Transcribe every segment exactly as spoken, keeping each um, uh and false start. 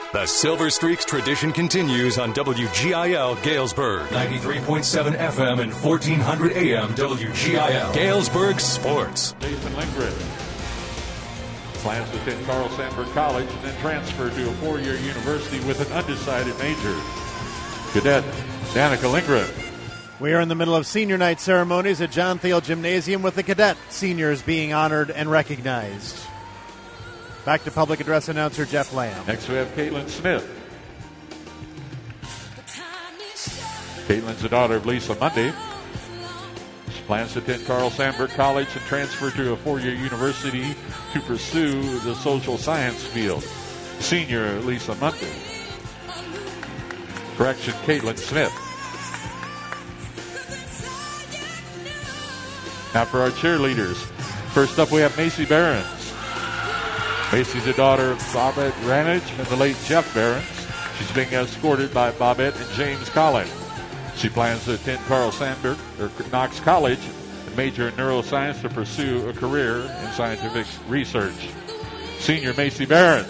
The Silver Streaks tradition continues on W G I L Galesburg, ninety-three point seven F M and fourteen hundred A M W G I L. Galesburg Sports. Nathan Lindgren plans to attend Carl Sandburg College and then transfer to a four-year university with an undecided major. Cadet Danica Lindgren. We are in the middle of senior night ceremonies at John Thiel Gymnasium with the cadet seniors being honored and recognized. Back to public address announcer Jeff Lamb. Next we have Caitlin Smith. Caitlin's the daughter of Lisa Mundy. She plans to attend Carl Sandburg College and transfer to a four-year university to pursue the social science field. Senior Lisa Mundy. Correction, Caitlin Smith. Now for our cheerleaders. First up we have Macy Behrens. Macy's the daughter of Bobette Ranage and the late Jeff Behrens. She's being escorted by Bobette and James Collins. She plans to attend Carl Sandburg or Knox College and major in neuroscience to pursue a career in scientific research. Senior Macy Behrens.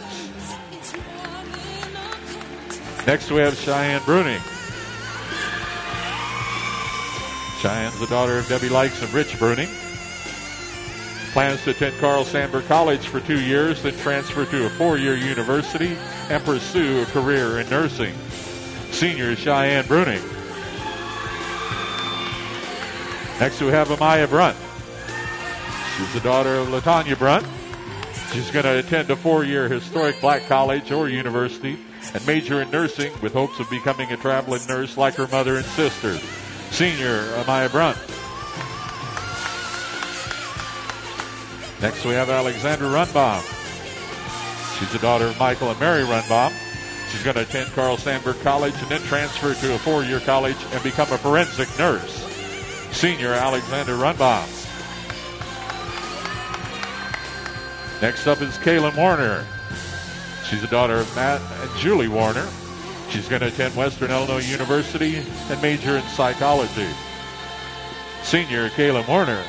Next we have Cheyenne Bruning. Cheyenne's the daughter of Debbie Likes and Rich Bruning. Plans to attend Carl Sandburg College for two years, then transfer to a four-year university and pursue a career in nursing. Senior Cheyenne Bruning. Next we have Amaya Brunt. She's the daughter of LaTanya Brunt. She's going to attend a four-year historic black college or university and major in nursing with hopes of becoming a traveling nurse like her mother and sister. Senior Amaya Brunt. Next we have Alexandra Runbaum. She's the daughter of Michael and Mary Runbaum. She's going to attend Carl Sandburg College and then transfer to a four-year college and become a forensic nurse. Senior Alexandra Runbaum. Next up is Kaylin Warner. She's the daughter of Matt and Julie Warner. She's going to attend Western Illinois University and major in psychology. Senior Kaylin Warner.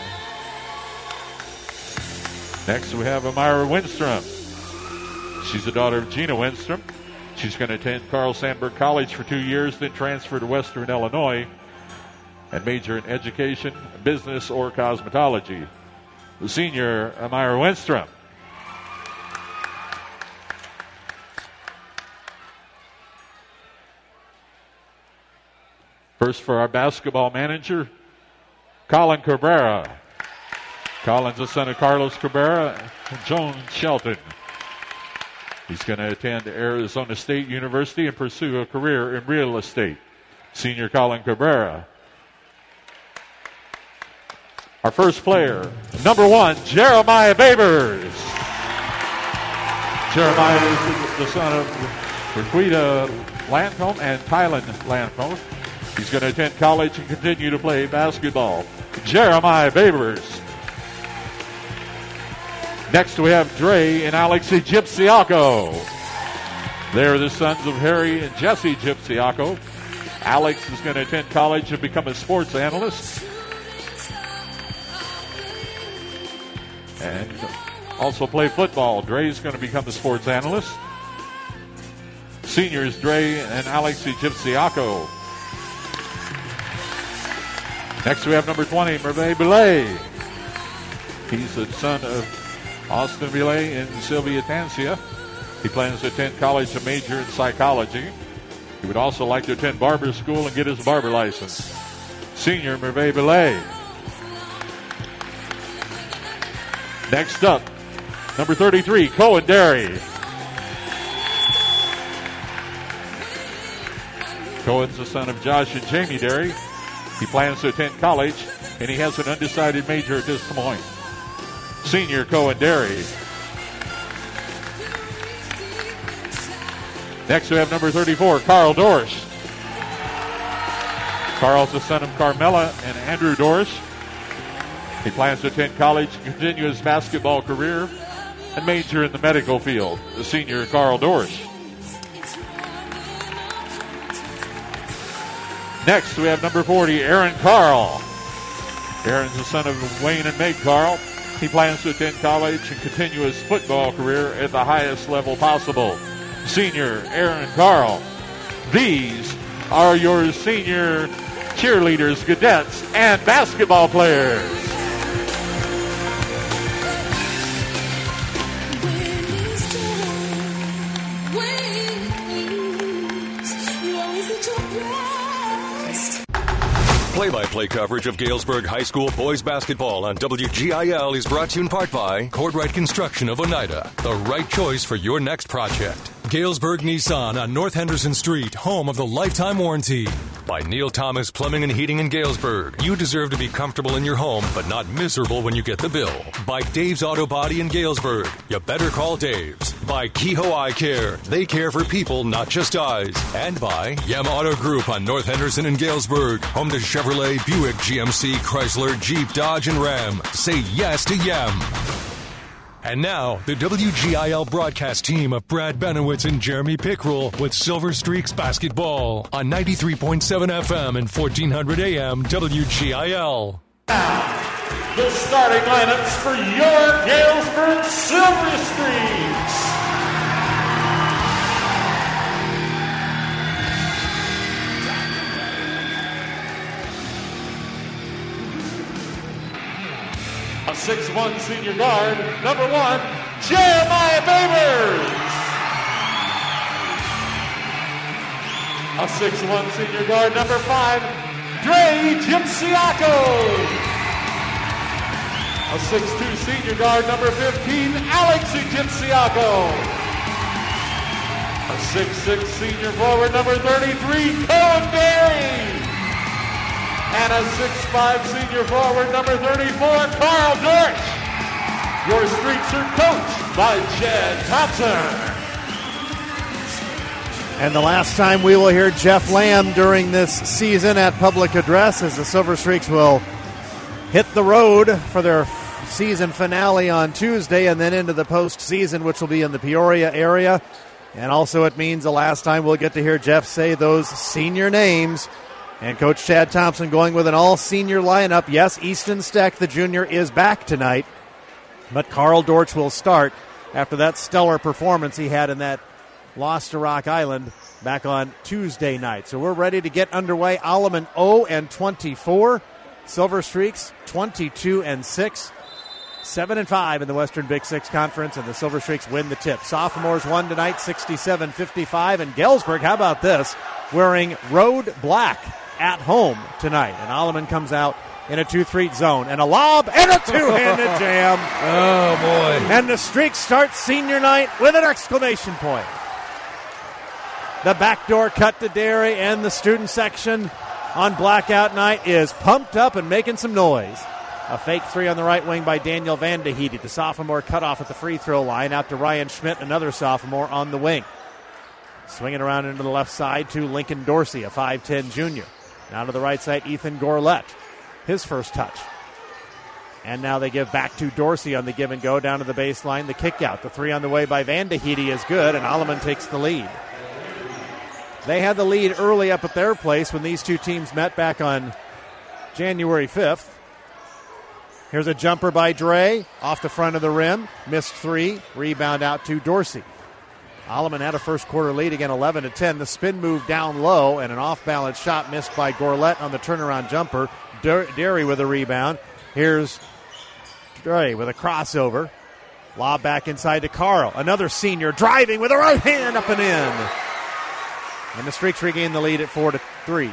Next, we have Amira Winstrom. She's the daughter of Gina Winstrom. She's going to attend Carl Sandburg College for two years, then transfer to Western Illinois and major in education, business, or cosmetology. The senior, Amira Winstrom. First for our basketball manager, Colin Cabrera. Colin's the son of Carlos Cabrera and Joan Shelton. He's going to attend Arizona State University and pursue a career in real estate. Senior Colin Cabrera. Our first player, number one, Jeremiah Babers. Jeremiah is the son of Raquita Lancome and Tylen Lancome. He's going to attend college and continue to play basketball. Jeremiah Babers. Next we have Dre and Alex Gypsiaco. They're the sons of Harry and Jesse Gypsiaco. Alex is going to attend college and become a sports analyst. And also play football. Dre's going to become a sports analyst. Seniors Dre and Alex Gypsiaco. Next we have number twenty, Merve Belay. He's the son of Austin Belay and Sylvia Tancia. He plans to attend college and major in psychology. He would also like to attend barber school and get his barber license. Senior Merve Belay. Next up, number thirty-three, Cohen Derry. Cohen's the son of Josh and Jamie Derry. He plans to attend college, and he has an undecided major at this point. Senior Cohen Derry. Next we have number thirty-four, Carl Dorsch. Carl's the son of Carmela and Andrew Dorsch. He plans to attend college and continue his basketball career and major in the medical field. The senior Carl Dorsch. Next we have number forty, Aaron Carl. Aaron's the son of Wayne and Meg Carl. He plans to attend college and continue his football career at the highest level possible. senior Aaron Carl. These are your senior cheerleaders, cadets, and basketball players. Play-by-play coverage of Galesburg High School boys basketball on W G I L is brought to you in part by Cordwright Construction of Oneida, the right choice for your next project. Galesburg Nissan on North Henderson Street, home of the lifetime warranty. By Neil Thomas Plumbing and Heating in Galesburg. You deserve to be comfortable in your home, but not miserable when you get the bill. By Dave's Auto Body in Galesburg. You better call Dave's. By Kehoe Eye Care. They care for people, not just eyes. And by Yem Auto Group on North Henderson in Galesburg. Home to Chevrolet, Buick, G M C, Chrysler, Jeep, Dodge, and Ram. Say yes to Yem. And now, the W G I L broadcast team of Brad Benowitz and Jeremy Pickrell with Silver Streaks basketball on ninety-three point seven F M and fourteen hundred A M W G I L. Now, the starting lineups for your Galesburg Silver Streaks. A six one senior guard, number one, Jeremiah Babers. A six one senior guard, number five, Dre Gimsiaco. A six two senior guard, number fifteen, Alex Gimsiaco. A six six senior forward, number thirty-three, Cohen Berry. And a six five senior forward, number thirty-four, Carl Dortch. Your Streaks are coached by Chad Thompson. And the last time we will hear Jeff Lamb during this season at Public Address, as the Silver Streaks will hit the road for their season finale on Tuesday and then into the postseason, which will be in the Peoria area. And also it means the last time we'll get to hear Jeff say those senior names. And Coach Chad Thompson going with an all-senior lineup. Yes, Easton Steck, the junior, is back tonight. But Carl Dortch will start after that stellar performance he had in that loss to Rock Island back on Tuesday night. So we're ready to get underway. Alleman oh and twenty-four. Silver Streaks twenty-two and six. seven and five in the Western Big Six Conference, and the Silver Streaks win the tip. Sophomores won tonight sixty-seven fifty-five. And Galesburg, how about this, wearing road black at home tonight. And Alleman comes out in a two three zone. And a lob and a two-handed jam. Oh, boy. And the Streaks start senior night with an exclamation point. The backdoor cut to Derry, and the student section on blackout night is pumped up and making some noise. A fake three on the right wing by Daniel Van de Heede. The sophomore cut off at the free throw line out to Ryan Schmidt, another sophomore on the wing. Swinging around into the left side to Lincoln Dorsey, a five ten junior. Now to the right side, Ethan Gorlett, his first touch. And now they give back to Dorsey on the give and go down to the baseline. The kick out. The three on the way by Van de Heede is good, and Alleman takes the lead. They had the lead early up at their place when these two teams met back on January fifth. Here's a jumper by Dre off the front of the rim. Missed three. Rebound out to Dorsey. Alleman had a first quarter lead again, eleven to ten. The spin move down low and an off-balance shot missed by Gorlett on the turnaround jumper. Derry with a rebound. Here's Dre with a crossover. Lob back inside to Carl. Another senior driving with a right hand up and in. And the Streaks regain the lead at four to three.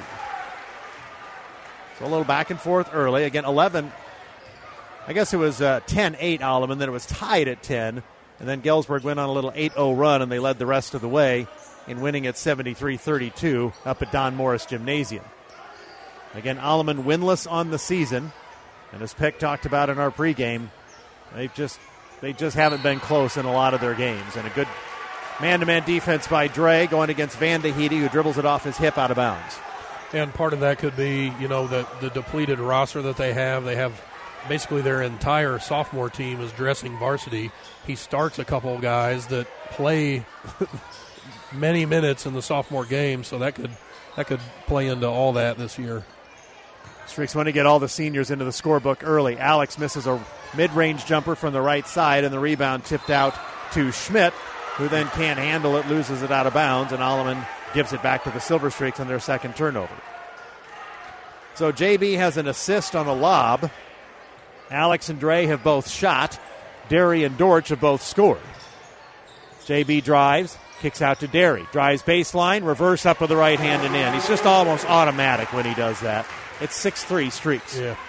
So a little back and forth early. Again, eleven. I guess it was uh, ten eight Alleman. Then it was tied at ten. And then Galesburg went on a little eight oh run, and they led the rest of the way in winning at seventy-three thirty-two up at Don Morris Gymnasium. Again, Alleman winless on the season. And as Peck talked about in our pregame, they just they just haven't been close in a lot of their games. And a good man-to-man defense by Dre going against Van de Heede, who dribbles it off his hip out of bounds. And part of that could be, you know, the, the depleted roster that they have. They have basically their entire sophomore team is dressing varsity. He starts a couple of guys that play many minutes in the sophomore game, so that could that could play into all that this year. Streaks want to get all the seniors into the scorebook early. Alex misses a mid-range jumper from the right side, and the rebound tipped out to Schmidt. who then can't handle it, loses it out of bounds, and Alleman gives it back to the Silver Streaks on their second turnover. So J B has an assist on a lob. Alex and Dre have both shot. Derry and Dortch have both scored. J B drives, kicks out to Derry. Drives baseline, reverse up with the right hand and in. He's just almost automatic when he does that. It's six three Streaks. Yeah.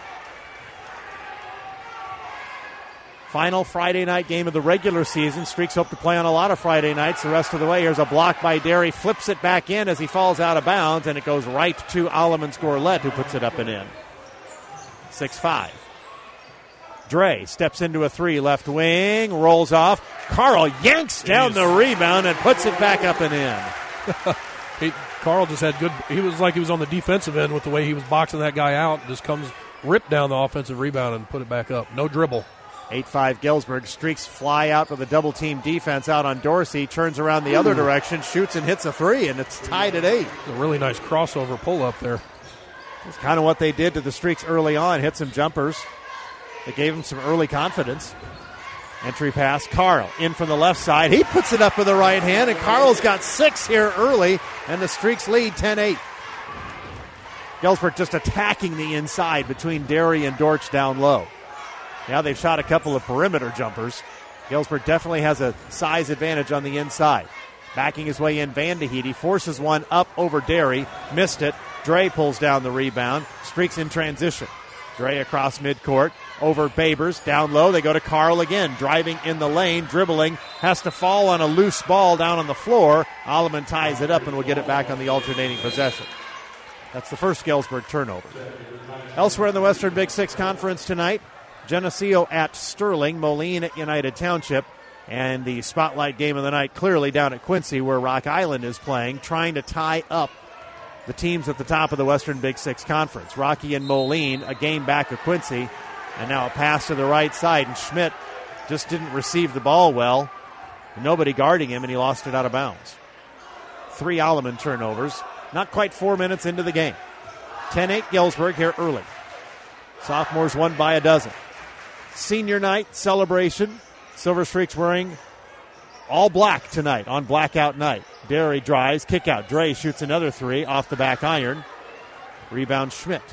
Final Friday night game of the regular season. Streaks hope to play on a lot of Friday nights the rest of the way. Here's a block by Derry. Flips it back in as he falls out of bounds, and it goes right to Alleman's Gourlette, who puts it up and in. six five. Dre steps into a three, left wing, rolls off. Carl yanks down the rebound and puts it back up and in. he, Carl just had good, he was like he was on the defensive end with the way he was boxing that guy out. Just comes, ripped down the offensive rebound and put it back up. No dribble. eight five Galesburg. Streaks fly out with a double-team defense out on Dorsey. Turns around the other direction, shoots and hits a three, and it's tied at eight. A really nice crossover pull-up there. That's kind of what they did to the Streaks early on. Hit some jumpers. They gave him some early confidence. Entry pass, Carl in from the left side. He puts it up with the right hand, and Carl's got six here early, and the Streaks lead ten eight. Galesburg just attacking the inside between Derry and Dortch down low. Now they've shot a couple of perimeter jumpers. Galesburg definitely has a size advantage on the inside. Backing his way in, Van de Heet. He forces one up over Derry. Missed it. Dre pulls down the rebound. Streaks in transition. Dre across midcourt. Over Babers. Down low. They go to Carl again. Driving in the lane. Dribbling. Has to fall on a loose ball down on the floor. Alleman ties it up and will get it back on the alternating possession. That's the first Galesburg turnover. Elsewhere in the Western Big Six Conference tonight, Geneseo at Sterling, Moline at United Township, and the spotlight game of the night clearly down at Quincy where Rock Island is playing, trying to tie up the teams at the top of the Western Big Six Conference. Rocky and Moline, a game back of Quincy, and now a pass to the right side, and Schmidt just didn't receive the ball well. Nobody guarding him, and he lost it out of bounds. Three Alleman turnovers, not quite four minutes into the game. ten eight Galesburg here early. Sophomores won by a dozen. Senior night celebration. Silver Streaks wearing all black tonight on blackout night. Derry drives, kick out. Dre shoots another three off the back iron. Rebound Schmidt.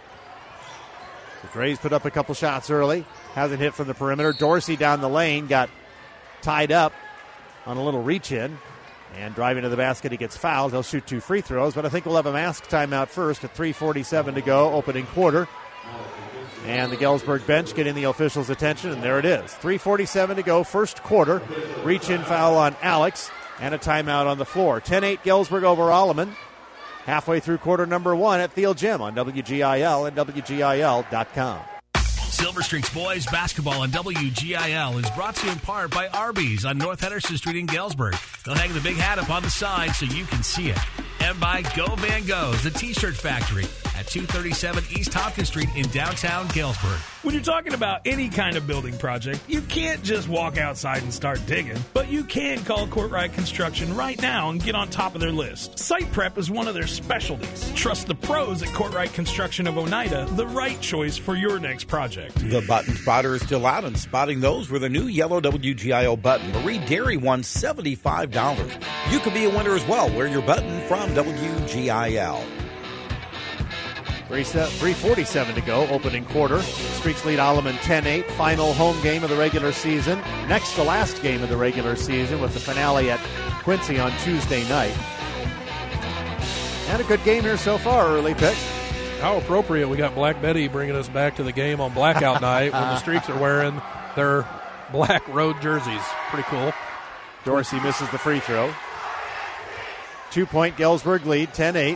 So Dre's put up a couple shots early. Hasn't hit from the perimeter. Dorsey down the lane got tied up on a little reach in. And driving to the basket, he gets fouled. He'll shoot two free throws, but I think we'll have a mask timeout first at three forty-seven to go, opening quarter. And the Galesburg bench getting the officials' attention, and there it is. three forty-seven to go, first quarter. Reach-in foul on Alex, and a timeout on the floor. ten eight Galesburg over Alleman. Halfway through quarter number one at Thiel Gym on W G I L and W G I L dot com. Silver Streaks boys basketball on W G I L is brought to you in part by Arby's on North Henderson Street in Galesburg. They'll hang the big hat up on the side so you can see it. And by Go Van Go's, the T-shirt factory at two thirty-seven East Hopkins Street in downtown Galesburg. When you're talking about any kind of building project, you can't just walk outside and start digging, but you can call Courtright Construction right now and get on top of their list. Site prep is one of their specialties. Trust the pros at Courtright Construction of Oneida, the right choice for your next project. The button spotter is still out and spotting those with a new yellow W G I L button. Marie Derry won seventy-five dollars. You could be a winner as well. Wear your button from W G I L. three forty-seven to go, opening quarter. Streaks lead Alleman ten eight. Final home game of the regular season. Next to last game of the regular season with the finale at Quincy on Tuesday night. And a good game here so far, early pick. How appropriate. We got Black Betty bringing us back to the game on blackout night when the Streaks are wearing their black road jerseys. Pretty cool. Dorsey misses the free throw. Two-point Galesburg lead, ten eight.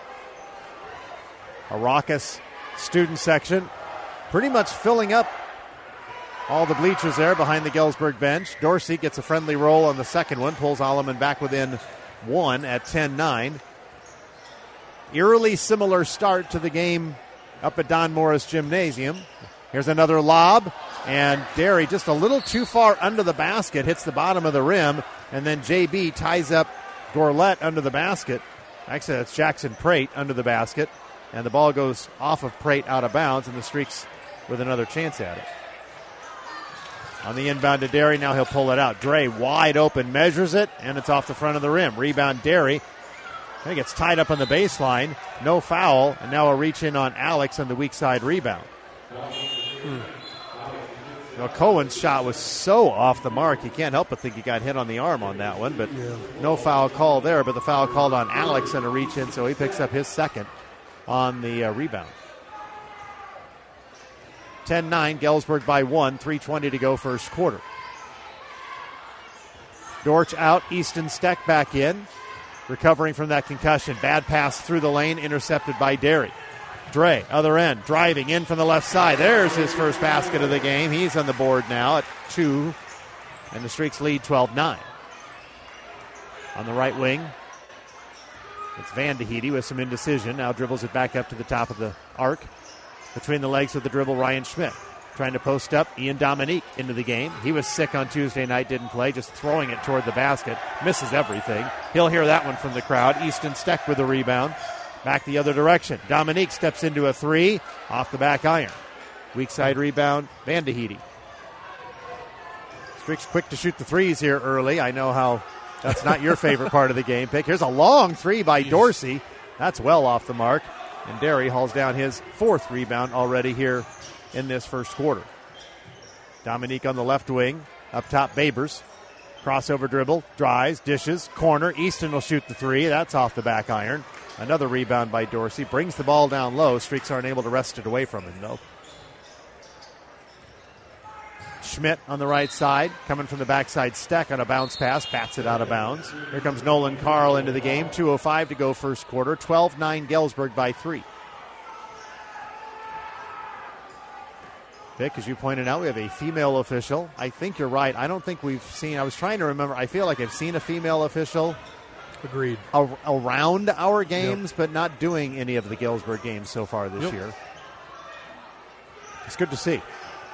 A raucous student section pretty much filling up all the bleachers there behind the Galesburg bench. Dorsey gets a friendly roll on the second one, pulls Alleman back within one at ten nine. Eerily similar start to the game up at Don Morris Gymnasium. Here's another lob, and Derry just a little too far under the basket, hits the bottom of the rim, and then J B ties up Gourlette under the basket. Actually, that's Jackson Prate under the basket, and the ball goes off of Prate out of bounds, and the Streaks with another chance at it. On the inbound to Derry, now he'll pull it out. Dre wide open, measures it, and it's off the front of the rim. Rebound Derry. He gets tied up on the baseline. No foul, and now a reach in on Alex on the weak side rebound. Hmm. Now Cohen's shot was so off the mark, you can't help but think he got hit on the arm on that one, but yeah. No foul call there, but the foul called on Alex and a reach in, so he picks up his second on the uh, rebound. ten nine, Galesburg by one, three twenty to go first quarter. Dortch out, Easton Steck back in. Recovering from that concussion. Bad pass through the lane, intercepted by Derry. Dre, other end, driving in from the left side. There's his first basket of the game. He's on the board now at two, and the Streaks lead twelve nine. On the right wing, it's Van de Heede with some indecision. Now dribbles it back up to the top of the arc. Between the legs with the dribble, Ryan Schmidt. Trying to post up, Ian Dominique into the game. He was sick on Tuesday night, didn't play, just throwing it toward the basket. Misses everything. He'll hear that one from the crowd. Easton Steck with the rebound. Back the other direction. Dominique steps into a three, off the back iron. Weak side rebound, Van de Heede. Streaks quick to shoot the threes here early. I know how that's not your favorite part of the game pick. Here's a long three by Dorsey. That's well off the mark. And Derry hauls down his fourth rebound already here in this first quarter. Dominique on the left wing. Up top, Babers. Crossover dribble, drives, dishes, corner. Easton will shoot the three. That's off the back iron. Another rebound by Dorsey. Brings the ball down low. Streaks aren't able to wrest it away from him, though. Schmidt on the right side, coming from the backside. Steck on a bounce pass, bats it out of bounds. Here comes Nolan Carl into the game. two oh five to go first quarter. twelve nine Galesburg by three. Vic, as you pointed out, we have a female official. I think you're right. I don't think we've seen, I was trying to remember, I feel like I've seen a female official. Agreed. A, around our games, yep. But not doing any of the Galesburg games so far this yep. year. It's good to see.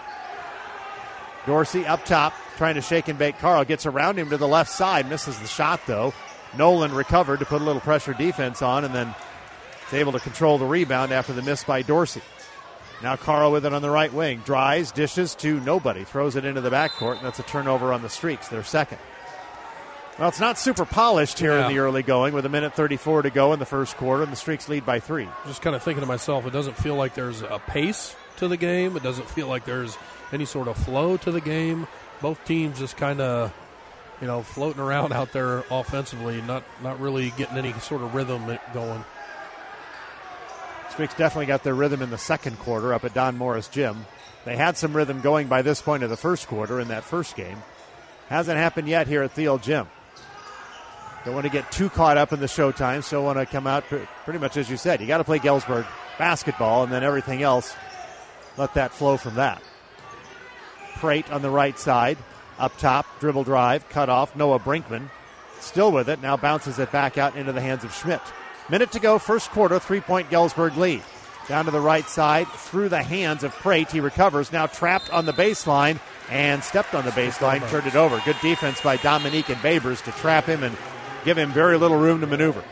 Dorsey up top, trying to shake and bake Carl. Gets around him to the left side, misses the shot, though. Nolan recovered to put a little pressure defense on, and then is able to control the rebound after the miss by Dorsey. Now Carl with it on the right wing. Drives, dishes to nobody. Throws it into the backcourt, and that's a turnover on the Streaks, their second. Well, it's not super polished here yeah. in the early going with a minute thirty-four to go in the first quarter, and the Streaks lead by three. Just kind of thinking to myself, it doesn't feel like there's a pace to the game. It doesn't feel like there's any sort of flow to the game. Both teams just kind of, you know, floating around out there offensively, not, not really getting any sort of rhythm going. Streaks definitely got their rhythm in the second quarter up at Don Morris Gym. They had some rhythm going by this point of the first quarter in that first game. Hasn't happened yet here at Thiel Gym. Don't want to get too caught up in the showtime, so want to come out pretty much as you said. You got to play Galesburg basketball, and then everything else, let that flow from that. Prate on the right side, up top, dribble drive, cut off. Noah Brinkman still with it, now bounces it back out into the hands of Schmidt. Minute to go, first quarter, three-point Galesburg lead. Down to the right side, through the hands of Prate. He recovers, now trapped on the baseline, and stepped on the baseline, turned it over. Good defense by Dominique and Babers to trap him and give him very little room to maneuver.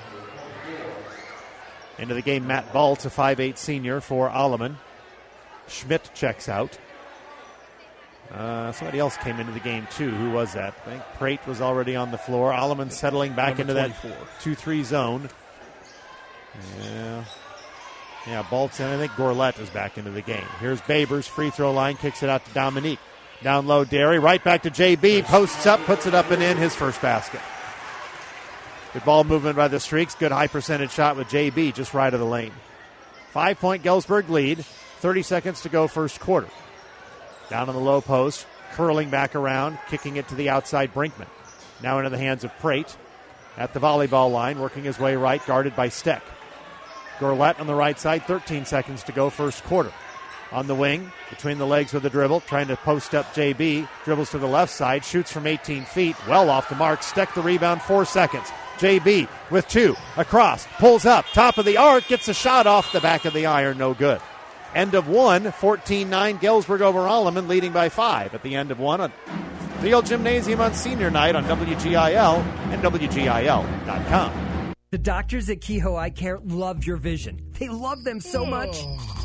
Into the game, Matt Baltz, a five eight senior for Alleman. Schmidt checks out. Uh, somebody else came into the game, too. Who was that? I think Prate was already on the floor. Alleman settling back Number into twenty-four. that two three zone. Yeah. Yeah, Baltz and I think Gourlette is back into the game. Here's Babers, free throw line, kicks it out to Dominique. Down low, Derry, right back to J B, posts up, puts it up and in, his first basket. Good ball movement by the Streaks, good high percentage shot with J B just right of the lane. Five-point Galesburg lead, thirty seconds to go first quarter. Down on the low post, curling back around, kicking it to the outside Brinkman. Now into the hands of Prate at the volleyball line, working his way right, guarded by Steck. Gourlette on the right side, thirteen seconds to go first quarter. On the wing, between the legs with the dribble, trying to post up J B. Dribbles to the left side, shoots from eighteen feet, well off the mark. Steck the rebound, four seconds. J B with two, across, pulls up, top of the arc, gets a shot off the back of the iron, no good. End of one, fourteen nine, Galesburg over Alleman, leading by five at the end of one on Thiel Gymnasium on senior night on W G I L and W G I L dot com. The doctors at Kehoe Eye Care love your vision. They love them so much,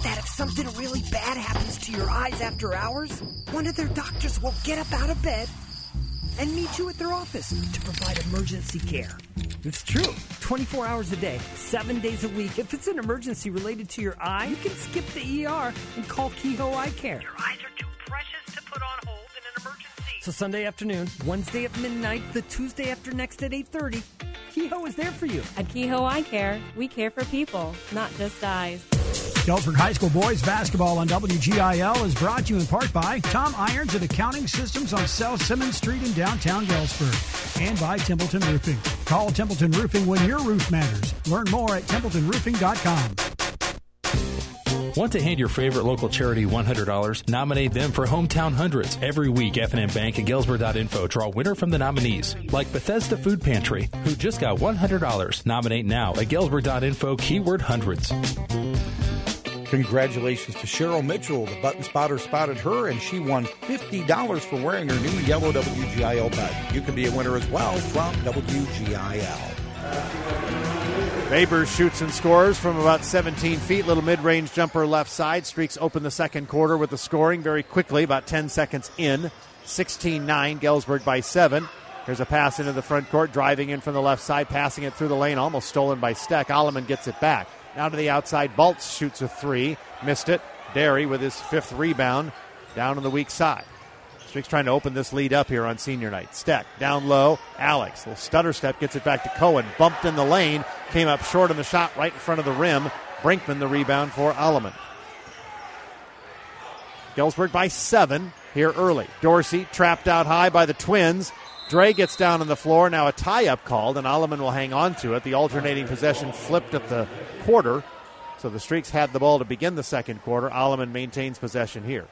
that if something really bad happens to your eyes after hours, one of their doctors will get up out of bed and meet you at their office to provide emergency care. It's true. twenty-four hours a day, seven days a week. If it's an emergency related to your eye, you can skip the E R and call Kehoe Eye Care. Your eyes are too precious to put on hold in an emergency. So Sunday afternoon, Wednesday at midnight, the Tuesday after next at eight thirty, Kehoe is there for you. At Kehoe Eye Care, we care for people, not just eyes. Galesburg High School boys basketball on W G I L is brought to you in part by Tom Irons at Accounting Systems on South Simmons Street in downtown Galesburg, and by Templeton Roofing. Call Templeton Roofing when your roof matters. Learn more at templeton roofing dot com. Want to hand your favorite local charity one hundred dollars? Nominate them for Hometown Hundreds. Every week, F and M Bank and Galesburg dot info draw a winner from the nominees, like Bethesda Food Pantry, who just got one hundred dollars. Nominate now at Galesburg dot info, keyword hundreds. Congratulations to Cheryl Mitchell. The button spotter spotted her, and she won fifty dollars for wearing her new yellow W G I L button. You can be a winner as well from W G I L. Babers shoots and scores from about seventeen feet. Little mid-range jumper left side. Streaks open the second quarter with the scoring very quickly, about ten seconds in. sixteen nine, Galesburg by seven. Here's a pass into the front court, driving in from the left side, passing it through the lane, almost stolen by Steck. Alleman gets it back. Now to the outside, Baltz shoots a three. Missed it. Derry with his fifth rebound down on the weak side. Streaks trying to open this lead up here on senior night. Steck down low. Alex, little stutter step, gets it back to Cohen. Bumped in the lane. Came up short on the shot right in front of the rim. Brinkman the rebound for Alleman. Galesburg by seven here early. Dorsey trapped out high by the Twins. Dre gets down on the floor. Now a tie-up called, and Alleman will hang on to it. The alternating possession flipped at the quarter. So the Streaks had the ball to begin the second quarter. Alleman maintains possession here.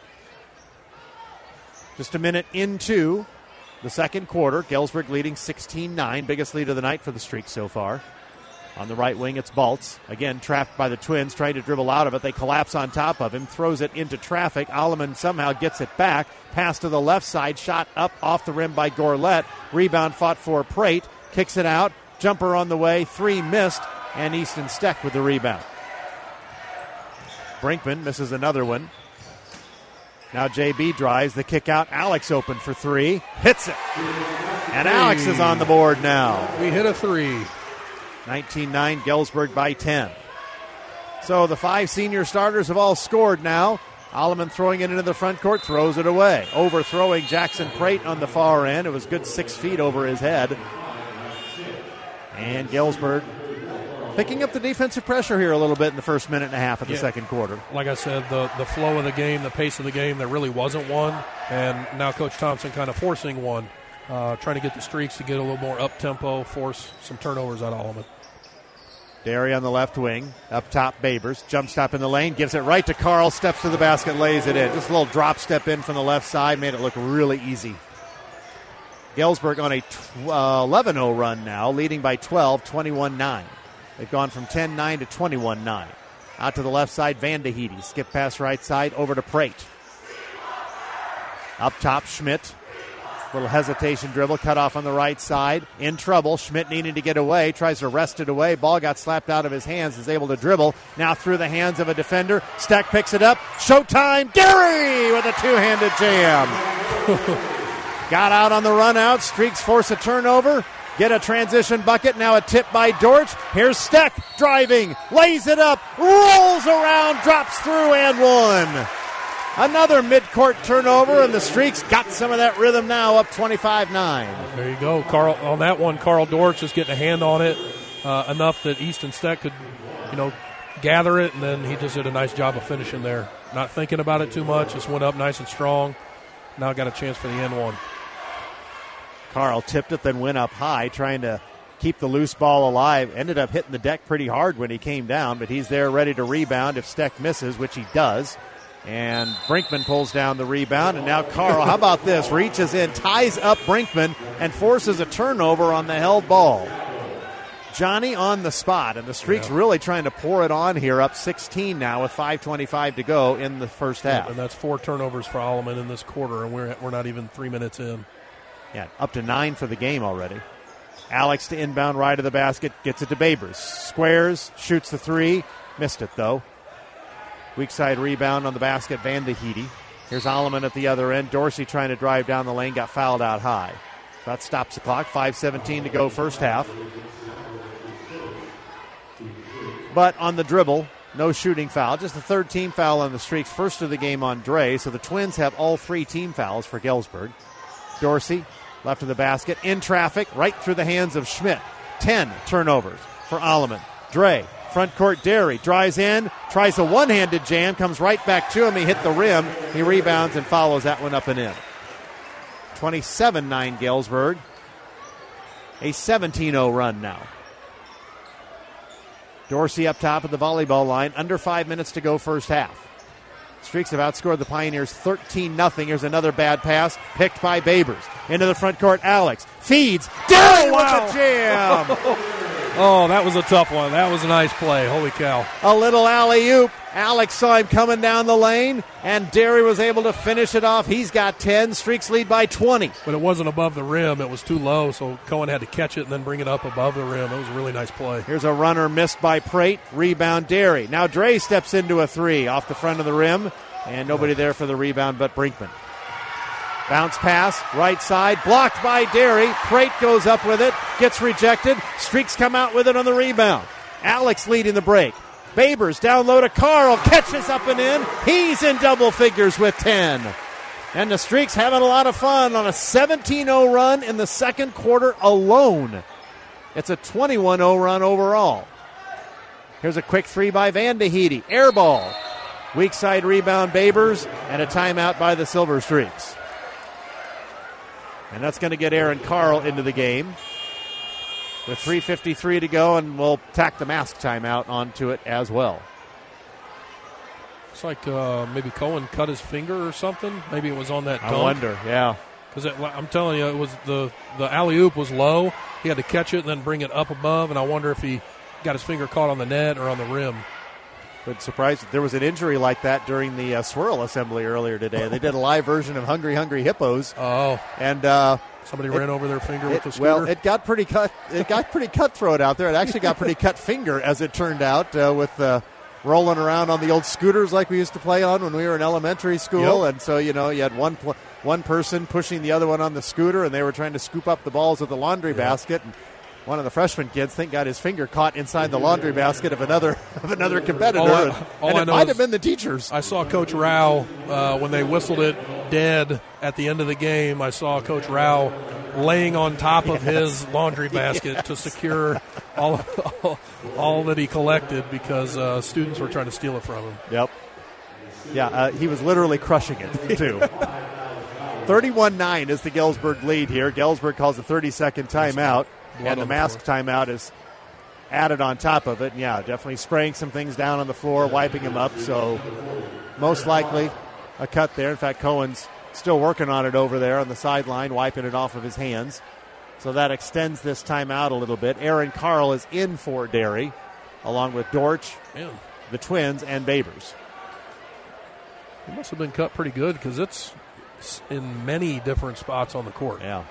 Just a minute into the second quarter. Galesburg leading sixteen nine. Biggest lead of the night for the Streaks so far. On the right wing, it's Baltz. Again, trapped by the Twins, trying to dribble out of it. They collapse on top of him, throws it into traffic. Alleman somehow gets it back. Pass to the left side, shot up off the rim by Gorlett. Rebound fought for Prate. Kicks it out. Jumper on the way. Three missed, and Easton Steck with the rebound. Brinkman misses another one. Now J B drives the kick out. Alex open for three. Hits it. And Alex is on the board now. We hit a three. nineteen nine, Galesburg by ten. So the five senior starters have all scored now. Alleman throwing it into the front court, throws it away. Overthrowing Jackson Prate on the far end. It was good six feet over his head. And Galesburg picking up the defensive pressure here a little bit in the first minute and a half of the yeah. second quarter. Like I said, the, the flow of the game, the pace of the game, there really wasn't one. And now Coach Thompson kind of forcing one, uh, trying to get the Streaks to get a little more up-tempo, force some turnovers out of Alleman. Derry on the left wing. Up top, Babers. Jump stop in the lane. Gives it right to Carl. Steps to the basket, lays it in. Just a little drop step in from the left side. Made it look really easy. Galesburg on a eleven oh run now, leading by twelve, twenty-one nine. They've gone from ten nine to twenty-one nine. Out to the left side, Van de Heede. Skip pass right side, over to Prate. Up top, Schmidt. Little hesitation dribble, cut off on the right side. In trouble. Schmidt needing to get away. Tries to wrest it away. Ball got slapped out of his hands. Is able to dribble. Now through the hands of a defender. Steck picks it up. Showtime. Derry with a two-handed jam. Got out on the run out. Streaks force a turnover. Get a transition bucket. Now a tip by Dortch. Here's Steck driving. Lays it up. Rolls around. Drops through and one. Another mid-court turnover, and the Streaks got some of that rhythm now, up twenty-five nine. There you go. Carl on that one, Carl Dortch just getting a hand on it uh, enough that Easton Steck could, you know, gather it, and then he just did a nice job of finishing there. Not thinking about it too much. Just went up nice and strong. Now got a chance for the end one. Carl tipped it, then went up high, trying to keep the loose ball alive. Ended up hitting the deck pretty hard when he came down, but he's there ready to rebound if Steck misses, which he does. And Brinkman pulls down the rebound, and now Carl, how about this, reaches in, ties up Brinkman, and forces a turnover on the held ball. Johnny on the spot, and the Streaks yeah. really trying to pour it on here, up sixteen now with five twenty-five to go in the first half. Yeah, and that's four turnovers for Alleman in this quarter, and we're we're not even three minutes in. Yeah, up to nine for the game already. Alex to inbound right of the basket, gets it to Babers. Squares, shoots the three, missed it though. Weak side rebound on the basket, Van de Heede. Here's Alleman at the other end. Dorsey trying to drive down the lane, got fouled out high. That stops the clock. five seventeen to go first half. But on the dribble, no shooting foul. Just the third team foul on the Streaks. First of the game on Dre. So the Twins have all three team fouls for Galesburg. Dorsey, left of the basket, in traffic, right through the hands of Schmidt. Ten turnovers for Alleman. Dre, front court, Derry, drives in, tries a one-handed jam, comes right back to him. He hit the rim. He rebounds and follows that one up and in. twenty-seven nine Galesburg. A seventeen oh run now. Dorsey up top of the volleyball line. Under five minutes to go first half. Streaks have outscored the Pioneers thirteen nothing. Here's another bad pass picked by Babers. Into the front court, Alex feeds. Derry oh, wow. with the jam. Oh, that was a tough one. That was a nice play. Holy cow. A little alley-oop. Alex saw him coming down the lane, and Derry was able to finish it off. He's got ten. Streaks lead by twenty. But it wasn't above the rim. It was too low, so Cohen had to catch it and then bring it up above the rim. It was a really nice play. Here's a runner missed by Prate. Rebound, Derry. Now Dre steps into a three off the front of the rim, and nobody there for the rebound but Brinkman. Bounce pass, right side, blocked by Derry. Prate goes up with it, gets rejected. Streaks come out with it on the rebound. Alex leading the break. Babers down low to Carl, catches up and in. He's in double figures with ten. And the Streaks having a lot of fun on a seventeen oh run in the second quarter alone. It's a twenty-one oh run overall. Here's a quick three by Van de Heede. Air ball. Weak side rebound, Babers, and a timeout by the Silver Streaks. And that's going to get Aaron Carl into the game. With three fifty-three to go, and we'll tack the mask timeout onto it as well. It's like uh, maybe Cohen cut his finger or something. Maybe it was on that dunk. I wonder, yeah. Because I'm telling you, it was the, the alley-oop was low. He had to catch it and then bring it up above, and I wonder if he got his finger caught on the net or on the rim. But surprised there was an injury like that during the uh, swirl assembly earlier today. They did a live version of Hungry Hungry Hippos. Oh, and uh, somebody it, ran over their finger it, with the scooter. Well, it got pretty cut. It got pretty cutthroat out there. It actually got pretty cut finger, as it turned out, uh, with uh, rolling around on the old scooters like we used to play on when we were in elementary school. Yep. And so you know you had one pl- one person pushing the other one on the scooter, and they were trying to scoop up the balls with the laundry yep. basket. And one of the freshman kids, I think, got his finger caught inside the laundry basket of another of another competitor, all I, and, all and I it know might is have been the teachers. I saw Coach Rao uh, when they whistled it dead at the end of the game. I saw Coach Rao laying on top of yes. his laundry basket yes. to secure all, all all that he collected because uh, students were trying to steal it from him. Yep. Yeah, uh, he was literally crushing it, too. thirty-one nine is the Galesburg lead here. Galesburg calls a thirty-second timeout. Blood and the mask timeout is added on top of it. And yeah, definitely spraying some things down on the floor, wiping them up. So most likely a cut there. In fact, Cohen's still working on it over there on the sideline, wiping it off of his hands. So that extends this timeout a little bit. Aaron Carl is in for Derry, along with Dortch, Man. the Twins, and Babers. He must have been cut pretty good because it's in many different spots on the court. Yeah.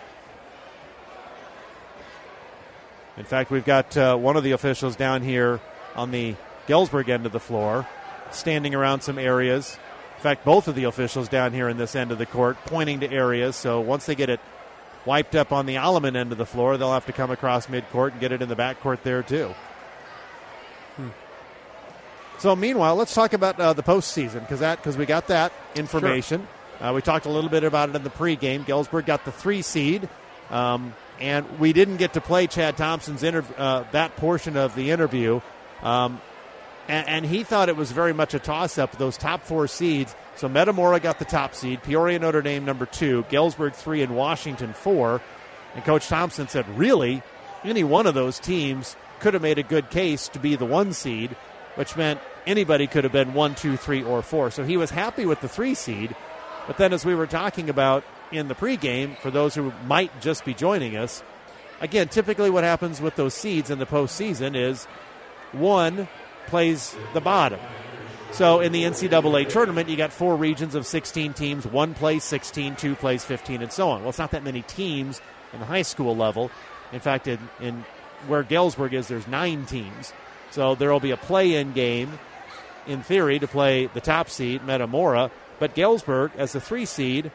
In fact, we've got uh, one of the officials down here on the Galesburg end of the floor, standing around some areas. In fact, both of the officials down here in this end of the court pointing to areas. So once they get it wiped up on the Alleman end of the floor, they'll have to come across midcourt and get it in the backcourt there too. Hmm. So meanwhile, let's talk about uh, the postseason because that because we got that information. Sure. Uh, we talked a little bit about it in the pregame. Galesburg got the three seed. Um, And we didn't get to play Chad Thompson's interv- uh, that portion of the interview. Um, and, and he thought it was very much a toss-up, those top four seeds. So Metamora got the top seed, Peoria Notre Dame number two, Galesburg three, and Washington four. And Coach Thompson said, really, any one of those teams could have made a good case to be the one seed, which meant anybody could have been one, two, three, or four. So he was happy with the three seed. But then as we were talking about in the pregame, for those who might just be joining us, again, typically what happens with those seeds in the postseason is one plays the bottom. So in the N C double A tournament, you got four regions of sixteen teams. One plays sixteen, two plays fifteen, and so on. Well, it's not that many teams in the high school level. In fact, in, in where Galesburg is, there's nine teams. So there will be a play-in game in theory, to play the top seed, Metamora. But Galesburg, as the three seed,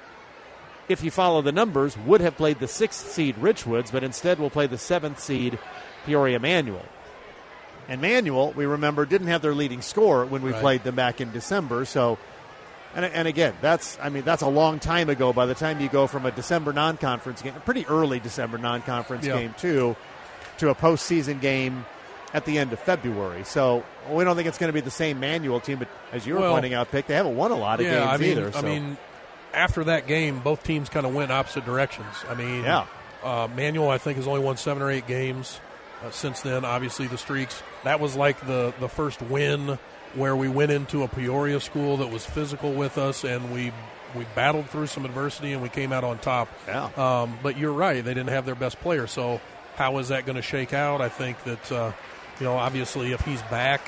if you follow the numbers, would have played the sixth seed Richwoods, but instead will play the seventh seed Peoria Manual. And Manual, we remember, didn't have their leading scorer when we right. played them back in December. So, and, and again, that's I mean that's a long time ago. By the time you go from a December non-conference game, a pretty early December non-conference yeah. game too, to a postseason game at the end of February. So we don't think it's going to be the same Manual team. But as you were well, pointing out, Pick, they haven't won a lot of yeah, games I mean, either. So. I mean, after that game, both teams kind of went opposite directions. I mean, yeah. uh, Manual, I think, has only won seven or eight games uh, since then. Obviously, the streaks. That was like the, the first win where we went into a Peoria school that was physical with us, and we we battled through some adversity, and we came out on top. Yeah. Um, but you're right. They didn't have their best player. So how is that going to shake out? I think that, uh, you know, obviously if he's back,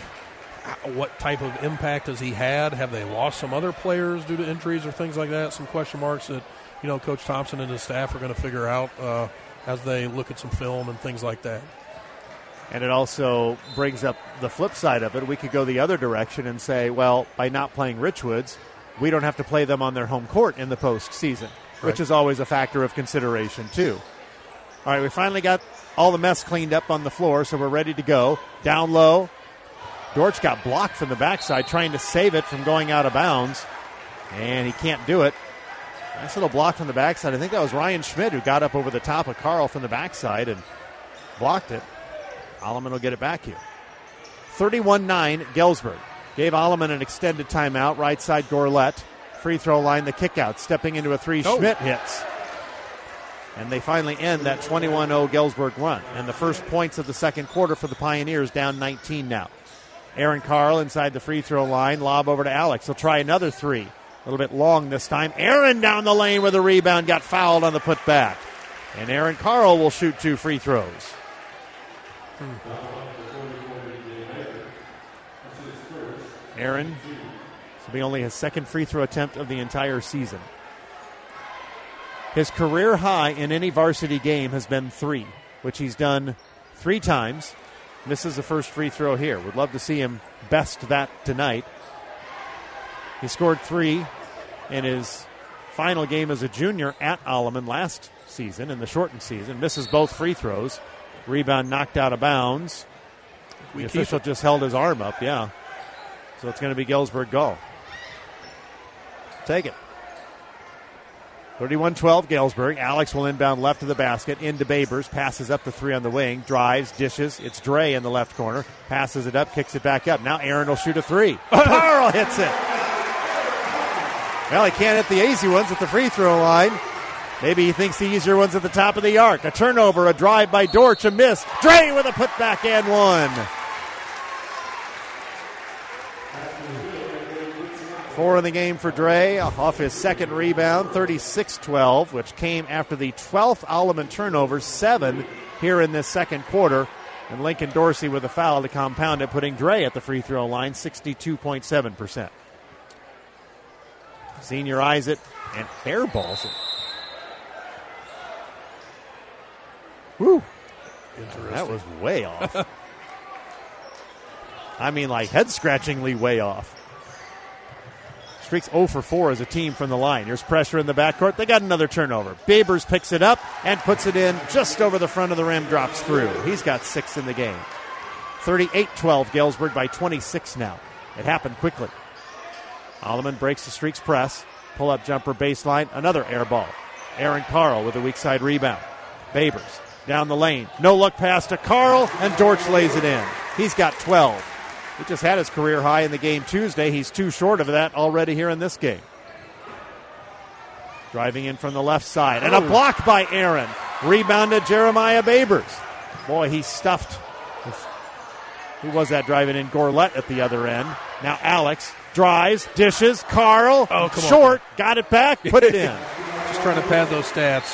what type of impact has he had? Have they lost some other players due to injuries or things like that? Some question marks that, you know, Coach Thompson and his staff are going to figure out uh, as they look at some film and things like that. And it also brings up the flip side of it. We could go the other direction and say, well, by not playing Richwoods, we don't have to play them on their home court in the postseason, right. which is always a factor of consideration, too. All right, we finally got all the mess cleaned up on the floor, so we're ready to go. Down low, Dortch got blocked from the backside, trying to save it from going out of bounds, and he can't do it. Nice little block from the backside. I think that was Ryan Schmidt who got up over the top of Carl from the backside and blocked it. Alleman will get it back here. thirty-one nine, Galesburg. Gave Alleman an extended timeout. Right side, Gorlett. Free throw line, the kick out. Stepping into a three, oh. Schmidt hits. And they finally end that twenty-one oh Galesburg run. And the first points of the second quarter for the Pioneers, down nineteen now. Aaron Carl inside the free throw line. Lob over to Alex. He'll try another three. A little bit long this time. Aaron down the lane with a rebound. Got fouled on the putback. And Aaron Carl will shoot two free throws. Aaron, this will be only his second free throw attempt of the entire season. His career high in any varsity game has been three, which he's done three times. Misses the first free throw here. Would love to see him best that tonight. He scored three in his final game as a junior at Alleman last season, in the shortened season. Misses both free throws. Rebound knocked out of bounds. The official just held his arm up, yeah. So it's going to be Galesburg goal. Take it. thirty-one twelve, Galesburg. Alex will inbound left to the basket. Into Babers. Passes up the three on the wing. Drives, dishes. It's Dre in the left corner. Passes it up, kicks it back up. Now Aaron will shoot a three. Carl hits it. Well, he can't hit the easy ones at the free throw line. Maybe he thinks the easier one's at the top of the arc. A turnover, a drive by Dortch, a miss. Dre with a putback and one. Four in the game for Dre off his second rebound, thirty-six twelve, which came after the twelfth Alleman turnover, seven here in this second quarter. And Lincoln Dorsey with a foul to compound it, putting Dre at the free throw line, sixty-two point seven percent. Senior eyes it and airballs it. Woo. That was way off. I mean, like head-scratchingly way off. Streaks oh for four as a team from the line. Here's pressure in the backcourt. They got another turnover. Babers picks it up and puts it in just over the front of the rim, drops through. He's got six in the game. thirty-eight twelve, Galesburg by twenty-six now. It happened quickly. Alleman breaks the Streaks press. Pull-up jumper baseline. Another air ball. Aaron Carl with a weak side rebound. Babers down the lane. No look pass to Carl, and Dortch lays it in. He's got twelve. He just had his career high in the game Tuesday. He's too short of that already here in this game. Driving in from the left side. And a block by Aaron. Rebounded Jeremiah Babers. Boy, he stuffed. Who was that driving in? Gorlett at the other end. Now Alex drives, dishes. Carl, oh, come short, on. Got it back, put it in. Just trying to pad those stats.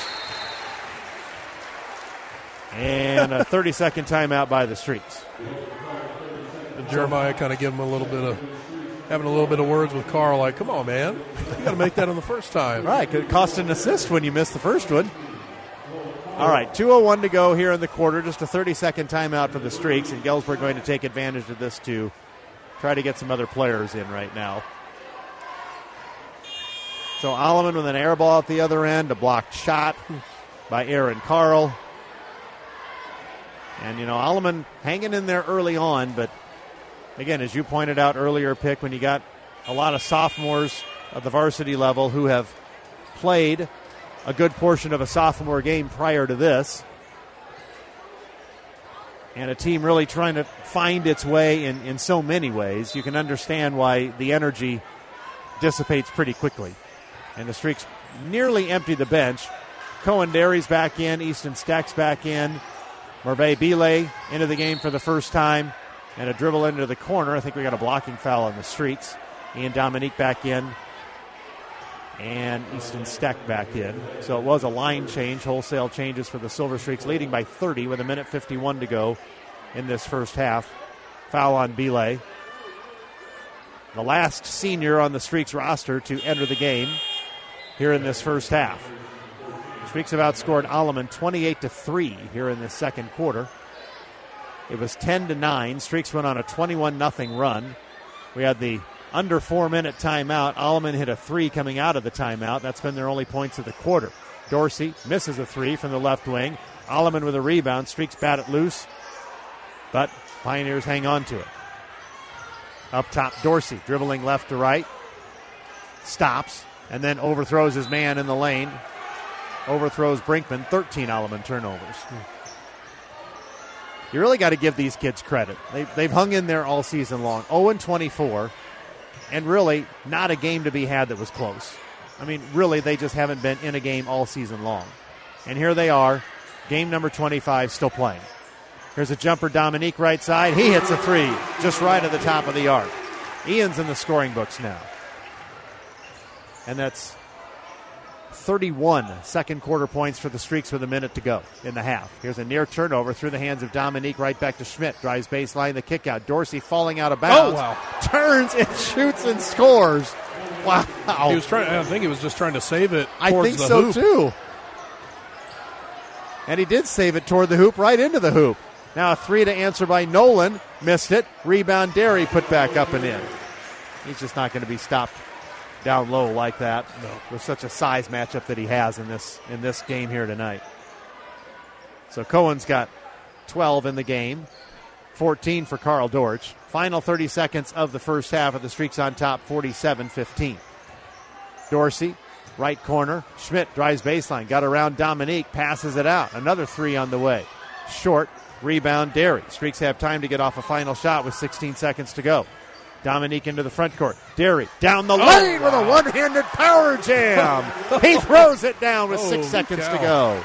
And a thirty-second timeout by the Streaks. And Jeremiah kind of give him a little bit of, having a little bit of words with Carl, like, come on, man. You got to make that on the first time. Right, could cost an assist when you missed the first one. All right, two oh one to go here in the quarter. Just a thirty-second timeout for the Streaks, and Galesburg going to take advantage of this to try to get some other players in right now. So Alleman with an air ball at the other end, a blocked shot by Aaron Carl. And, you know, Alleman hanging in there early on, but again, as you pointed out earlier, Pick, when you got a lot of sophomores at the varsity level who have played a good portion of a sophomore game prior to this, and a team really trying to find its way in, in so many ways, you can understand why the energy dissipates pretty quickly. And the Streaks nearly empty the bench. Cohen Derry's back in. Easton Steck's back in. Merve Bile into the game for the first time. And a dribble into the corner. I think we got a blocking foul on the Streaks. Ian Dominique back in. And Easton Steck back in. So it was a line change. Wholesale changes for the Silver Streaks, leading by thirty with a minute fifty-one to go in this first half. Foul on Bile. The last senior on the Streaks roster to enter the game here in this first half. The Streaks have outscored Alleman twenty-eight to three here in this second quarter. It was ten to nine. Streaks went on a twenty-one nothing run. We had the under four-minute timeout. Alleman hit a three coming out of the timeout. That's been their only points of the quarter. Dorsey misses a three from the left wing. Alleman with a rebound. Streaks bat it loose, but Pioneers hang on to it. Up top, Dorsey dribbling left to right. Stops. And then overthrows his man in the lane. Overthrows Brinkman. thirteen Alleman turnovers. You really got to give these kids credit. They, they've hung in there all season long. oh and twenty-four. And really not a game to be had that was close. I mean, really, they just haven't been in a game all season long. And here they are, game number twenty-five, still playing. Here's a jumper, Dominique right side. He hits a three just right at the top of the arc. Ian's in the scoring books now. And that's thirty-one second quarter points for the Streaks with a minute to go in the half. Here's a near turnover through the hands of Dominique right back to Schmidt. Drives baseline, the kick out. Dorsey falling out of bounds. Oh, wow. Turns and shoots and scores. Wow. He was trying, I think he was just trying to save it I towards think the so, hoop. too. And he did save it toward the hoop, right into the hoop. Now a three to answer by Nolan. Missed it. Rebound, Derry put back up and in. He's just not going to be stopped down low like that, no, with such a size matchup that he has in this in this game here tonight. So Cohen's got twelve in the game, fourteen for Carl Dortch. Final thirty seconds of the first half of the Streaks on top, forty-seven fifteen. Dorsey, right corner. Schmidt drives baseline, got around Dominique, passes it out. Another three on the way. Short, rebound, Derry. Streaks have time to get off a final shot with sixteen seconds to go. Dominique into the front court. Derry down the oh, lane wow. with a one-handed power jam. He throws it down with six oh, seconds cow. to go.